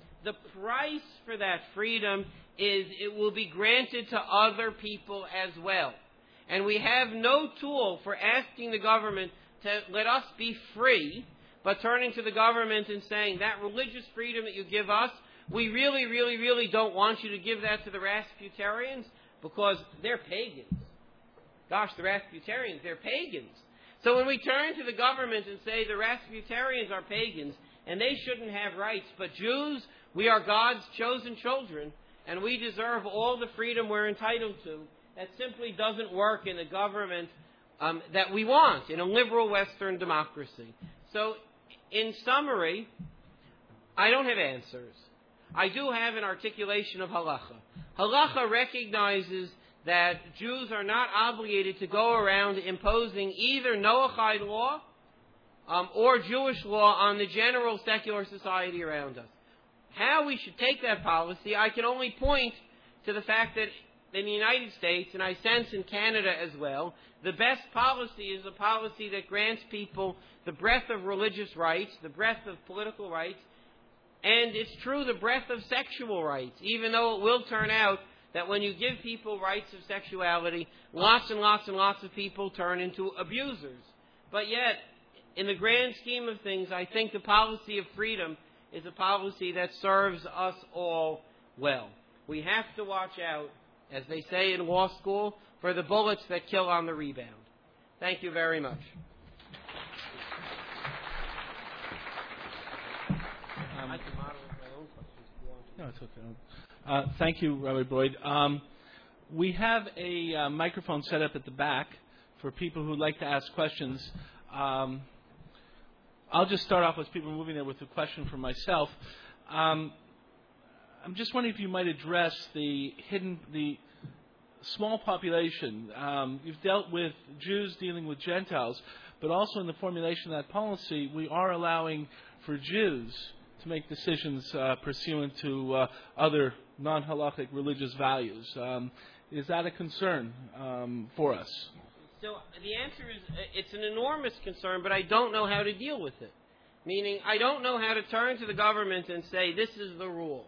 is it will be granted to other people as well. And we have no tool for asking the government to let us be free, but turning to the government and saying that religious freedom that you give us, we really, really, really don't want you to give that to the Rasputarians because they're pagans. Gosh, the Rasputarians, they're pagans. So when we turn to the government and say the Rasputarians are pagans and they shouldn't have rights, but Jews, we are God's chosen children and we deserve all the freedom we're entitled to, that simply doesn't work in the government that we want in a liberal Western democracy. So, in summary, I don't have answers. I do have an articulation of halacha. Halacha recognizes that Jews are not obligated to go around imposing either Noahide law or Jewish law on the general secular society around us. How we should take that policy, I can only point to the fact that in the United States, and I sense in Canada as well, the best policy is a policy that grants people the breadth of religious rights, the breadth of political rights, and it's true, the breadth of sexual rights, even though it will turn out that when you give people rights of sexuality, lots and lots and lots of people turn into abusers. But yet, in the grand scheme of things, I think the policy of freedom is a policy that serves us all well. We have to watch out, as they say in law school, for the bullets that kill on the rebound. Thank you very much. I can moderate my own questions if you want. No, it's okay. Thank you, Rabbi Boyd. We have a microphone set up at the back for people who'd like to ask questions. I'll just start off with people moving there with a question for myself. I'm just wondering if you might address the small population. You've dealt with Jews dealing with Gentiles, but also in the formulation of that policy, we are allowing for Jews to make decisions pursuant to other non-halachic religious values. Is that a concern for us? So the answer is it's an enormous concern, but I don't know how to deal with it. Meaning, I don't know how to turn to the government and say, this is the rule.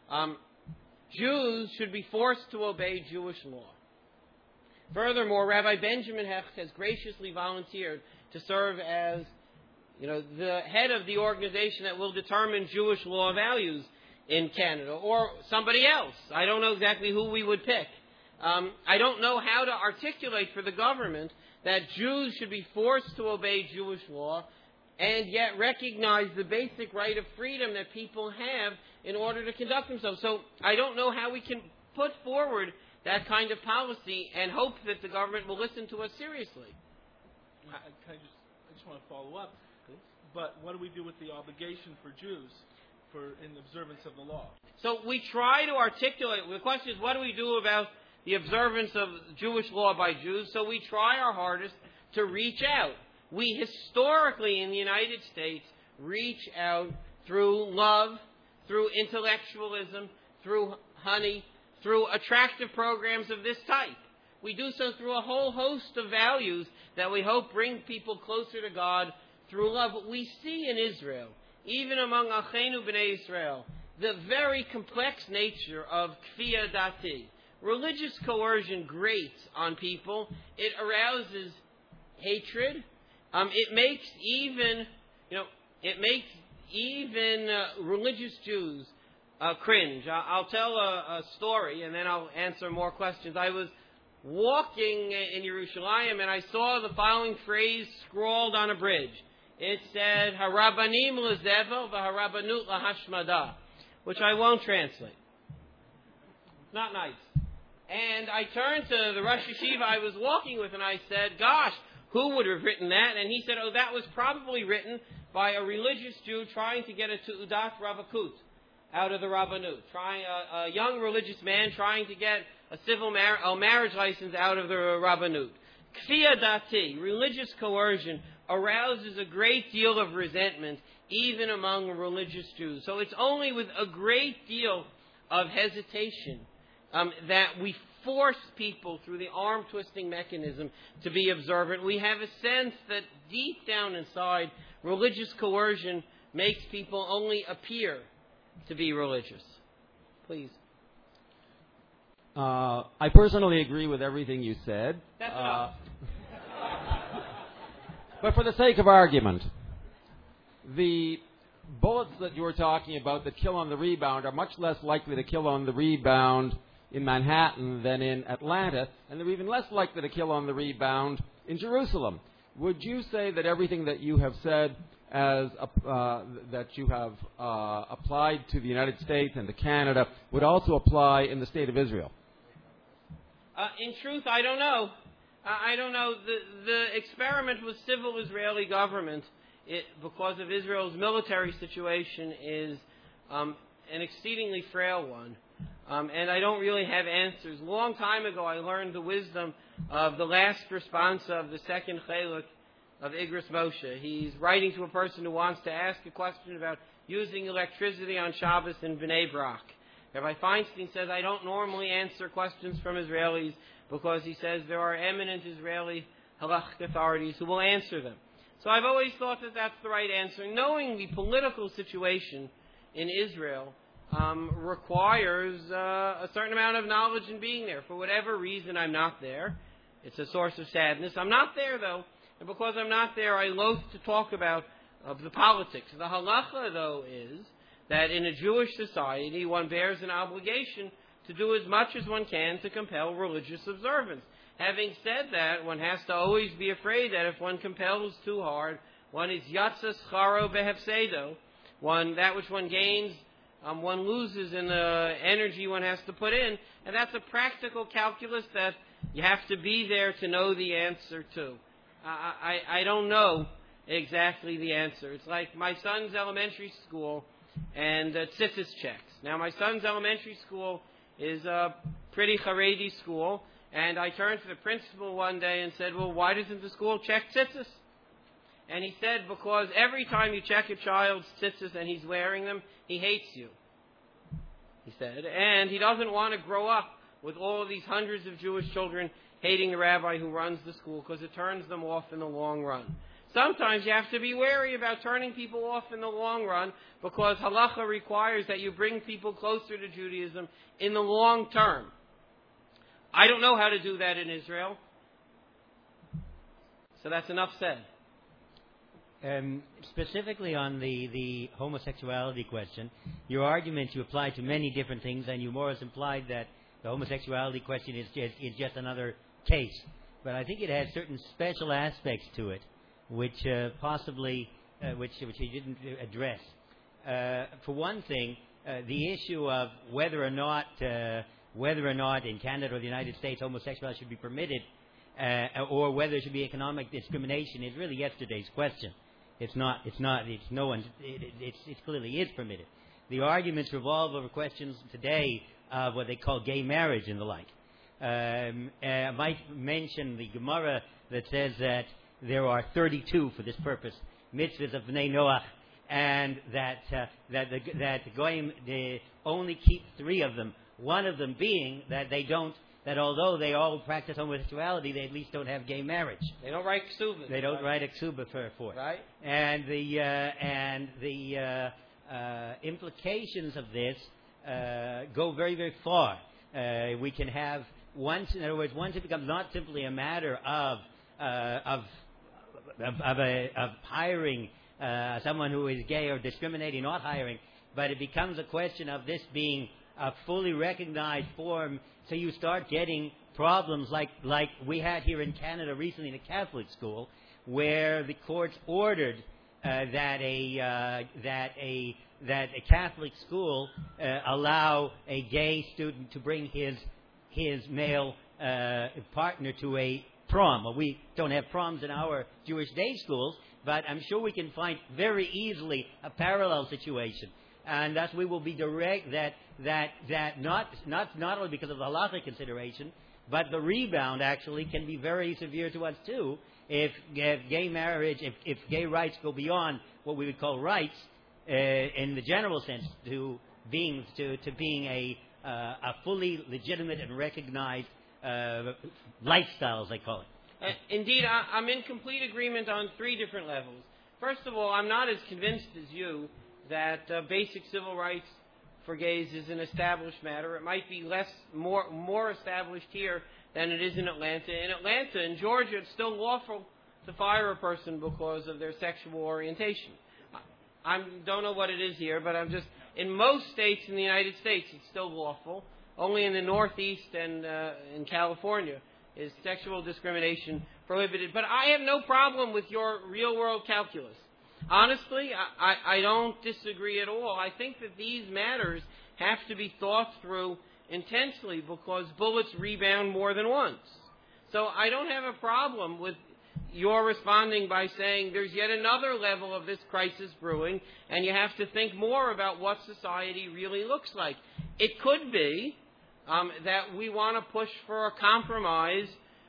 Jews should be forced to obey Jewish law. Furthermore, Rabbi Benjamin Hecht has graciously volunteered to serve as, the head of the organization that will determine Jewish law values in Canada, or somebody else. I don't know exactly who we would pick. I don't know how to articulate for the government that Jews should be forced to obey Jewish law and yet recognize the basic right of freedom that people have in order to conduct themselves. So I don't know how we can put forward that kind of policy and hope that the government will listen to us seriously. I just want to follow up. But what do we do with the obligation for Jews in observance of the law? So we try to articulate. The question is, what do we do about the observance of Jewish law by Jews? So we try our hardest to reach out. We historically in the United States reach out through love, through intellectualism, through honey, through attractive programs of this type. We do so through a whole host of values that we hope bring people closer to God through love. But we see in Israel, even among Achenu B'nai Israel, the very complex nature of kfiyah dati. Religious coercion grates on people. It arouses hatred. It makes even religious Jews cringe. I'll tell a story, and then I'll answer more questions. I was walking in Yerushalayim, and I saw the following phrase scrawled on a bridge. It said, "Harabanim lezevel v'harabanut lahashmada," which I won't translate. Not nice. And I turned to the Rosh Yeshiva I was walking with, and I said, "Gosh, who would have written that?" And he said, "Oh, that was probably written by a religious Jew trying to get a Tu'udat Ravakut out of the Rabbanut, a young religious man trying to get a civil marriage license out of the Rabbanut." Kfiyah dati, religious coercion, arouses a great deal of resentment, even among religious Jews. So it's only with a great deal of hesitation that we force people through the arm-twisting mechanism to be observant. We have a sense that deep down inside, religious coercion makes people only appear to be religious. Please. I personally agree with everything you said. That's enough. But for the sake of argument, the bullets that you were talking about that kill on the rebound are much less likely to kill on the rebound in Manhattan than in Atlanta, and they're even less likely to kill on the rebound in Jerusalem. Would you say that everything that you have said that you have applied to the United States and to Canada would also apply in the state of Israel? In truth, I don't know. I don't know. The experiment with civil Israeli government, because of Israel's military situation, is an exceedingly frail one. And I don't really have answers. A long time ago, I learned the wisdom of the last response of the second Chelek of Igros Moshe. He's writing to a person who wants to ask a question about using electricity on Shabbos in Bnei Brak. Rabbi Feinstein says, I don't normally answer questions from Israelis because he says there are eminent Israeli halachic authorities who will answer them. So I've always thought that that's the right answer. Knowing the political situation in Israel requires a certain amount of knowledge in being there. For whatever reason, I'm not there. It's a source of sadness. I'm not there, though. And because I'm not there, I loathe to talk about the politics. The halacha, though, is that in a Jewish society, one bears an obligation to do as much as one can to compel religious observance. Having said that, one has to always be afraid that if one compels too hard, one is yatsa scharo behefsedo. That which one gains, one loses in the energy one has to put in. And that's a practical calculus that you have to be there to know the answer to. I don't know exactly the answer. It's like my son's elementary school and tzitzis checks. Now, my son's elementary school is a pretty Haredi school, and I turned to the principal one day and said, well, why doesn't the school check tzitzis? And he said, because every time you check a child's tzitzis and he's wearing them, he hates you, he said. And he doesn't want to grow up with all of these hundreds of Jewish children hating the rabbi who runs the school because it turns them off in the long run. Sometimes you have to be wary about turning people off in the long run because halacha requires that you bring people closer to Judaism in the long term. I don't know how to do that in Israel. So that's enough said. Specifically on the homosexuality question, your argument you apply to many different things, and you more or less implied that the homosexuality question is just another case. But I think it has certain special aspects to it, which possibly which you didn't address. For one thing, the issue of whether or not in Canada or the United States homosexuality should be permitted, or whether there should be economic discrimination, is really yesterday's question. It clearly is permitted. The arguments revolve over questions today of what they call gay marriage and the like. I might mention the Gemara that says that there are 32 for this purpose mitzvahs of Bnei Noach, and that the Goyim they only keep 3 of them. One of them being that although they all practice homosexuality, they at least don't have gay marriage. They don't write ksuba. They don't write a ksuba for it. Right. And the implications of this go very, very far. We can have once it becomes not simply a matter of hiring someone who is gay or discriminating, not hiring, but it becomes a question of this being a fully recognized form. So you start getting problems like we had here in Canada recently in a Catholic school, where the courts ordered that a Catholic school allow a gay student to bring his male partner to a prom. Well, we don't have proms in our Jewish day schools, but I'm sure we can find very easily a parallel situation. And thus we will be direct that not only because of the halachic consideration, but the rebound actually can be very severe to us too if gay marriage, if gay rights go beyond what we would call rights in the general sense to being a fully legitimate and recognized lifestyle, as they call it. Indeed, I'm in complete agreement on 3 different levels. First of all, I'm not as convinced as you that basic civil rights for gays is an established matter. It might be more established here than it is in Atlanta. In Atlanta, in Georgia, it's still lawful to fire a person because of their sexual orientation. I don't know what it is here, but in most states in the United States, it's still lawful. Only in the Northeast and in California is sexual discrimination prohibited. But I have no problem with your real-world calculus. Honestly, I don't disagree at all. I think that these matters have to be thought through intensely because bullets rebound more than once. So I don't have a problem with your responding by saying there's yet another level of this crisis brewing, and you have to think more about what society really looks like. It could be that we want to push for a compromise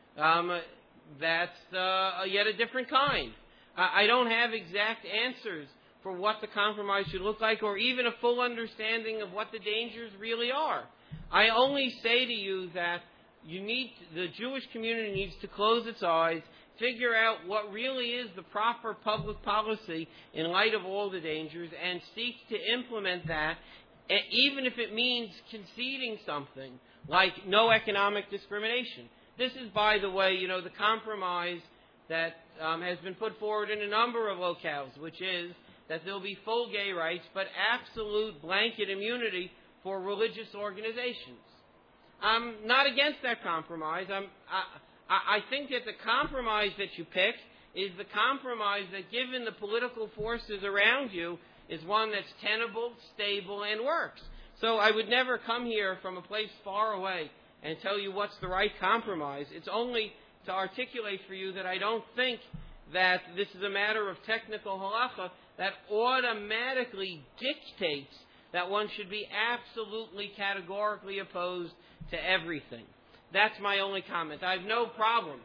that's yet a different kind. I don't have exact answers for what the compromise should look like or even a full understanding of what the dangers really are. I only say to you that the Jewish community needs to close its eyes, figure out what really is the proper public policy in light of all the dangers, and seek to implement that, even if it means conceding something like no economic discrimination. This is, by the way, the compromise that has been put forward in a number of locales, which is that there'll be full gay rights, but absolute blanket immunity for religious organizations. I'm not against that compromise. I think that the compromise that you pick is the compromise that, given the political forces around you, is one that's tenable, stable, and works. So I would never come here from a place far away and tell you what's the right compromise. It's only to articulate for you that I don't think that this is a matter of technical halacha that automatically dictates that one should be absolutely categorically opposed to everything. That's my only comment. I have no problem.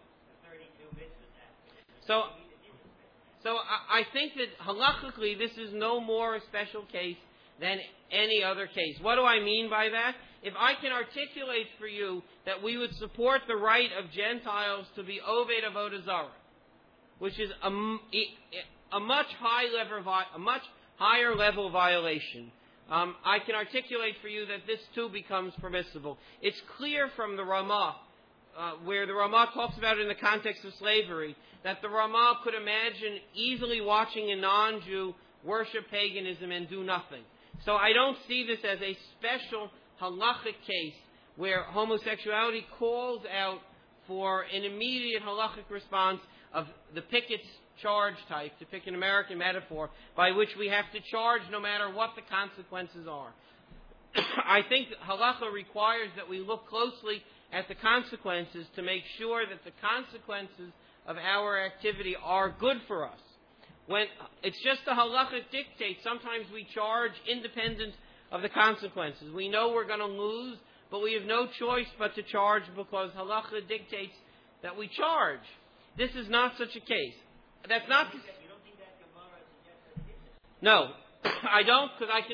So I think that halachically this is no more a special case than any other case. What do I mean by that? If I can articulate for you that we would support the right of Gentiles to be Oved Avodah Zarah, which is a much higher level violation, I can articulate for you that this too becomes permissible. It's clear from the Ramah, where the Ramah talks about it in the context of slavery, that the Ramah could imagine easily watching a non-Jew worship paganism and do nothing. So I don't see this as a special halachic case where homosexuality calls out for an immediate halachic response of the Pickett's charge type, to pick an American metaphor, by which we have to charge no matter what the consequences are. I think halacha requires that we look closely at the consequences to make sure that the consequences of our activity are good for us. When it's just the halacha dictates, sometimes we charge independent of the consequences. We know we're going to lose, but we have no choice but to charge because halacha dictates that we charge. This is not such a case. That's not. You don't think that Gemara suggests that it is? No, I don't, because I can.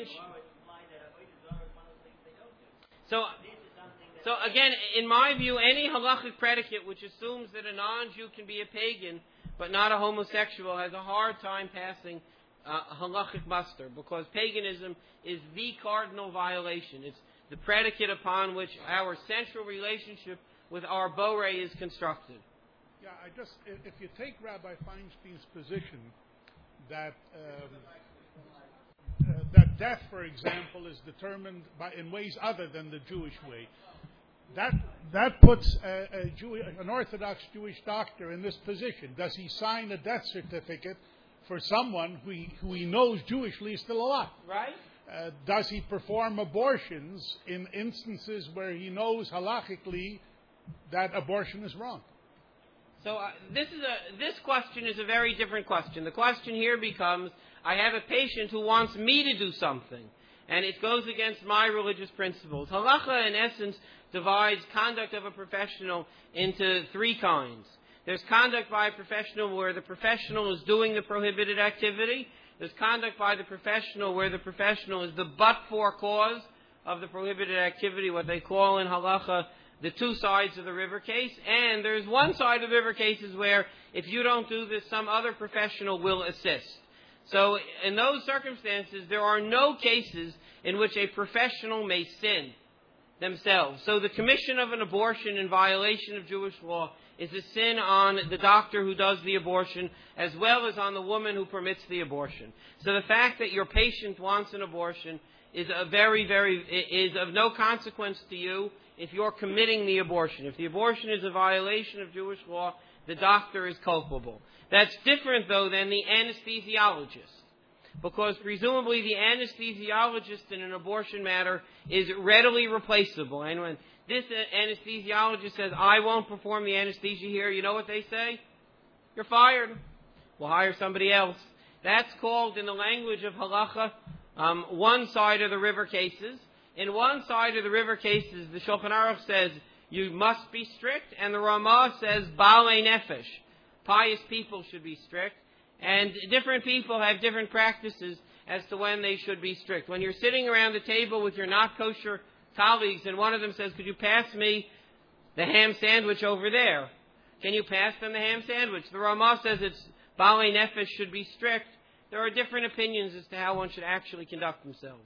So again, in my view, any halachic predicate which assumes that a non-Jew can be a pagan but not a homosexual has a hard time passing halachic muster, because paganism is the cardinal violation. It's the predicate upon which our central relationship with our borei is constructed. Yeah, if you take Rabbi Feinstein's position that that death, for example, is determined in ways other than the Jewish way, that puts an Orthodox Jewish doctor in this position. Does he sign a death certificate for someone who he knows Jewishly is still alive? Right. Does he perform abortions in instances where he knows halachically that abortion is wrong? So this question is a very different question. The question here becomes, I have a patient who wants me to do something, and it goes against my religious principles. Halacha, in essence, divides conduct of a professional into three kinds. There's conduct by a professional where the professional is doing the prohibited activity. There's conduct by the professional where the professional is the but-for cause of the prohibited activity, what they call in halacha the two sides of the river case. And there's one side of the river cases where if you don't do this, some other professional will assist. So in those circumstances, there are no cases in which a professional may sin themselves. So the commission of an abortion in violation of Jewish law is a sin on the doctor who does the abortion as well as on the woman who permits the abortion. So the fact that your patient wants an abortion is is of no consequence to you if you're committing the abortion. If the abortion is a violation of Jewish law, the doctor is culpable. That's different, though, than the anesthesiologist, because presumably the anesthesiologist in an abortion matter is readily replaceable. And when this anesthesiologist says, I won't perform the anesthesia here, you know what they say? You're fired. We'll hire somebody else. That's called, in the language of halacha, one side of the river cases. In one side of the river cases, the Shulchan Aruch says, you must be strict, and the Ramah says, Baalei Nefesh. Pious people should be strict. And different people have different practices as to when they should be strict. When you're sitting around the table with your not kosher colleagues and one of them says, could you pass me the ham sandwich over there? Can you pass them the ham sandwich? The Ramah says it's Baalei Nefesh should be strict. There are different opinions as to how one should actually conduct themselves.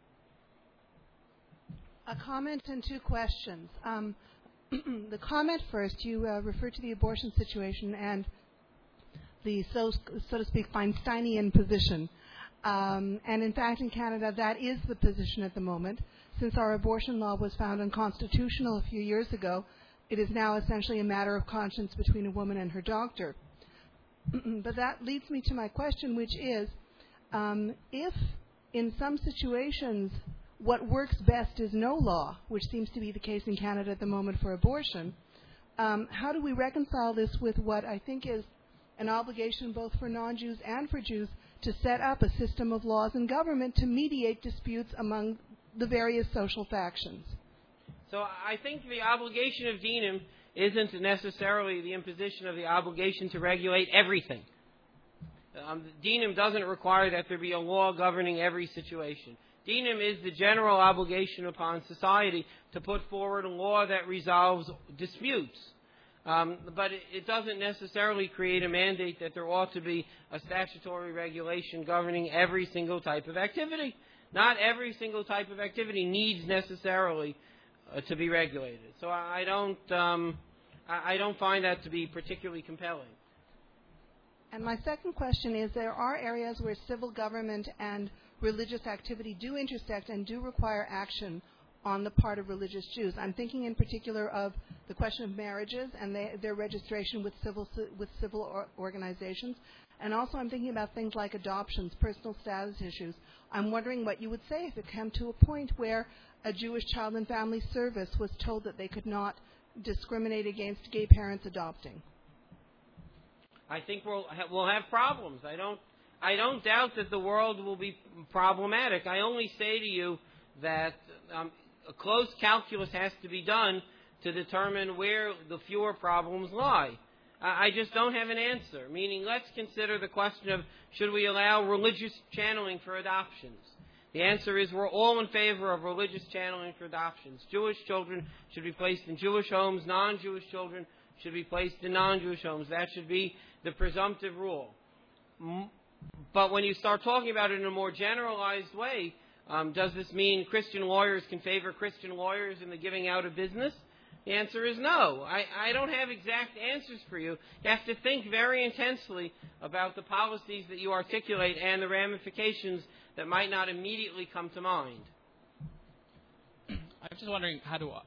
A comment and two questions. The comment first, you referred to the abortion situation and the, so to speak, Feinsteinian position. And in fact, in Canada, that is the position at the moment. Since our abortion law was found unconstitutional a few years ago, it is now essentially a matter of conscience between a woman and her doctor. But that leads me to my question, which is, if in some situations what works best is no law, which seems to be the case in Canada at the moment for abortion, how do we reconcile this with what I think is an obligation both for non-Jews and for Jews to set up a system of laws and government to mediate disputes among the various social factions. So I think the obligation of dinim isn't necessarily the imposition of the obligation to regulate everything. Dinim doesn't require that there be a law governing every situation. Dinim is the general obligation upon society to put forward a law that resolves disputes. But it doesn't necessarily create a mandate that there ought to be a statutory regulation governing every single type of activity. Not every single type of activity needs necessarily to be regulated. So I don't find that to be particularly compelling. And my second question is, there are areas where civil government and religious activity do intersect and do require action on the part of religious Jews. I'm thinking in particular of the question of marriages and their registration with civil organizations. And also I'm thinking about things like adoptions, personal status issues. I'm wondering what you would say if it came to a point where a Jewish Child and Family Service was told that they could not discriminate against gay parents adopting. I think we'll have problems. I don't doubt that the world will be problematic. I only say to you that a close calculus has to be done to determine where the fewer problems lie. I just don't have an answer, meaning let's consider the question of should we allow religious channeling for adoptions. The answer is we're all in favor of religious channeling for adoptions. Jewish children should be placed in Jewish homes. Non-Jewish children should be placed in non-Jewish homes. That should be the presumptive rule. But when you start talking about it in a more generalized way, does this mean Christian lawyers can favor Christian lawyers in the giving out of business? The answer is no. I don't have exact answers for you. You have to think very intensely about the policies that you articulate and the ramifications that might not immediately come to mind. I'm just wondering how do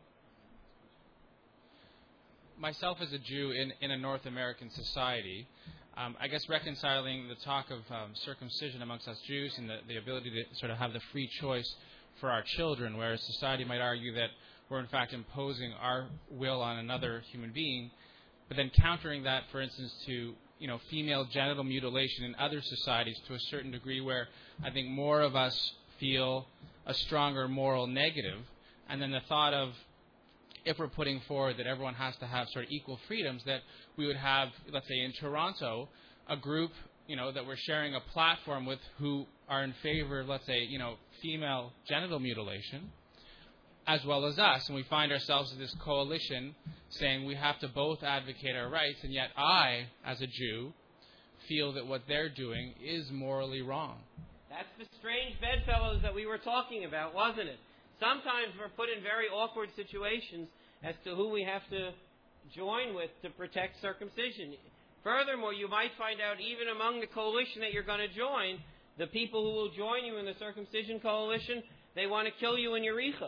myself as a Jew in a North American society, I guess reconciling the talk of circumcision amongst us Jews and the ability to sort of have the free choice for our children, whereas society might argue that we're in fact imposing our will on another human being, but then countering that, for instance, to female genital mutilation in other societies to a certain degree where I think more of us feel a stronger moral negative, and then the thought of if we're putting forward that everyone has to have sort of equal freedoms, that we would have, let's say in Toronto, a group, that we're sharing a platform with who are in favor of, let's say, female genital mutilation, as well as us. And we find ourselves in this coalition saying we have to both advocate our rights, and yet I, as a Jew, feel that what they're doing is morally wrong. That's the strange bedfellows that we were talking about, wasn't it? Sometimes we're put in very awkward situations as to who we have to join with to protect circumcision. Furthermore, you might find out even among the coalition that you're going to join, the people who will join you in the circumcision coalition, they want to kill you in Yericho.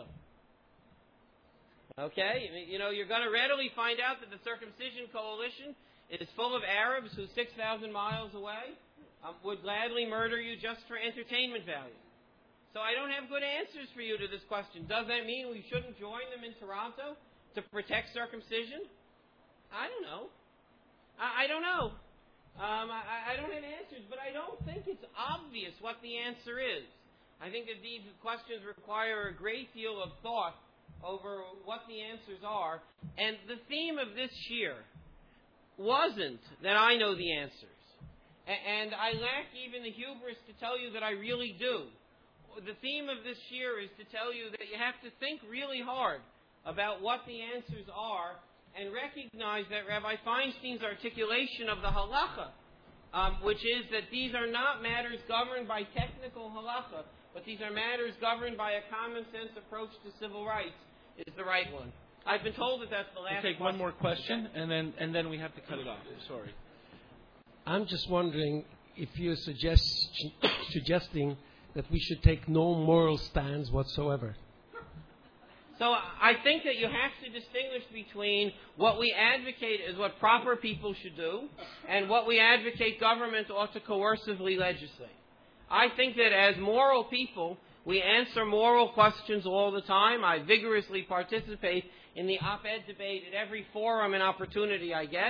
Okay? You're going to readily find out that the circumcision coalition is full of Arabs who 6,000 miles away would gladly murder you just for entertainment value. So I don't have good answers for you to this question. Does that mean we shouldn't join them in Toronto to protect circumcision? I don't know. I don't know. I don't have answers, but I don't think it's obvious what the answer is. I think that these questions require a great deal of thought over what the answers are. And the theme of this year wasn't that I know the answers. And I lack even the hubris to tell you that I really do. The theme of this year is to tell you that you have to think really hard about what the answers are and recognize that Rabbi Feinstein's articulation of the halacha, which is that these are not matters governed by technical halacha, but these are matters governed by a common sense approach to civil rights, is the right one. I've been told that that's the last We'll take one more question, and then we have to cut it off. Sorry. I'm just wondering if you're suggesting that we should take no moral stands whatsoever. So I think that you have to distinguish between what we advocate as what proper people should do and what we advocate government ought to coercively legislate. I think that as moral people, we answer moral questions all the time. I vigorously participate in the op-ed debate at every forum and opportunity I get.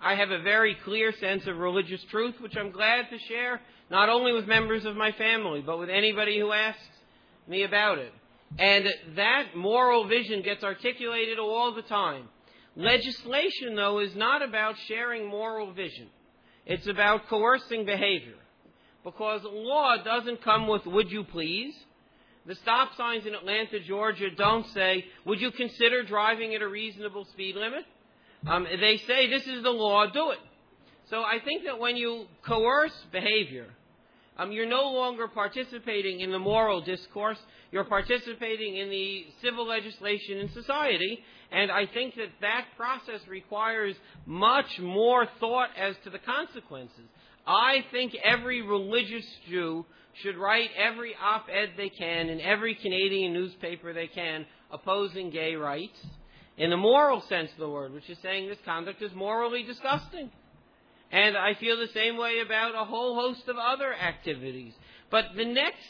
I have a very clear sense of religious truth, which I'm glad to share, not only with members of my family, but with anybody who asks me about it. And that moral vision gets articulated all the time. Legislation, though, is not about sharing moral vision. It's about coercing behavior. Because law doesn't come with, would you please? The stop signs in Atlanta, Georgia don't say, would you consider driving at a reasonable speed limit? They say, this is the law, do it. So I think that when you coerce behavior, you're no longer participating in the moral discourse, you're participating in the civil legislation in society, and I think that that process requires much more thought as to the consequences. I think every religious Jew should write every op-ed they can in every Canadian newspaper they can opposing gay rights, in the moral sense of the word, which is saying this conduct is morally disgusting. And I feel the same way about a whole host of other activities. But the next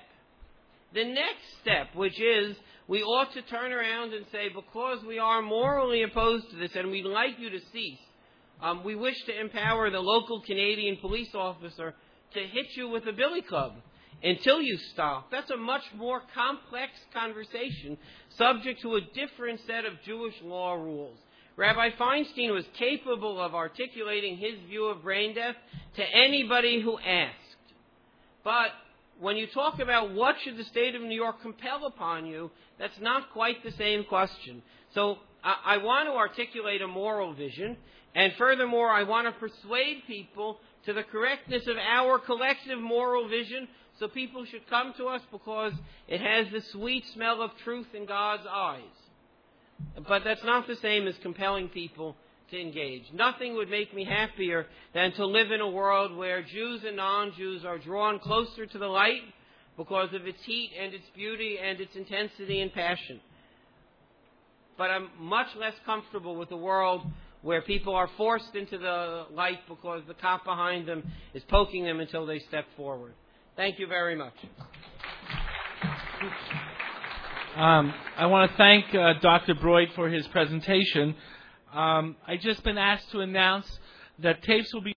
step, which is we ought to turn around and say, because we are morally opposed to this and we'd like you to cease, we wish to empower the local Canadian police officer to hit you with a billy club until you stop. That's a much more complex conversation, subject to a different set of Jewish law rules. Rabbi Feinstein was capable of articulating his view of brain death to anybody who asked. But when you talk about what should the state of New York compel upon you, that's not quite the same question. So I want to articulate a moral vision, and furthermore, I want to persuade people to the correctness of our collective moral vision, so people should come to us because it has the sweet smell of truth in God's eyes. But that's not the same as compelling people to engage. Nothing would make me happier than to live in a world where Jews and non-Jews are drawn closer to the light because of its heat and its beauty and its intensity and passion. But I'm much less comfortable with a world where people are forced into the light because the cop behind them is poking them until they step forward. Thank you very much. I want to thank Dr. Broid for his presentation. I've just been asked to announce that tapes will be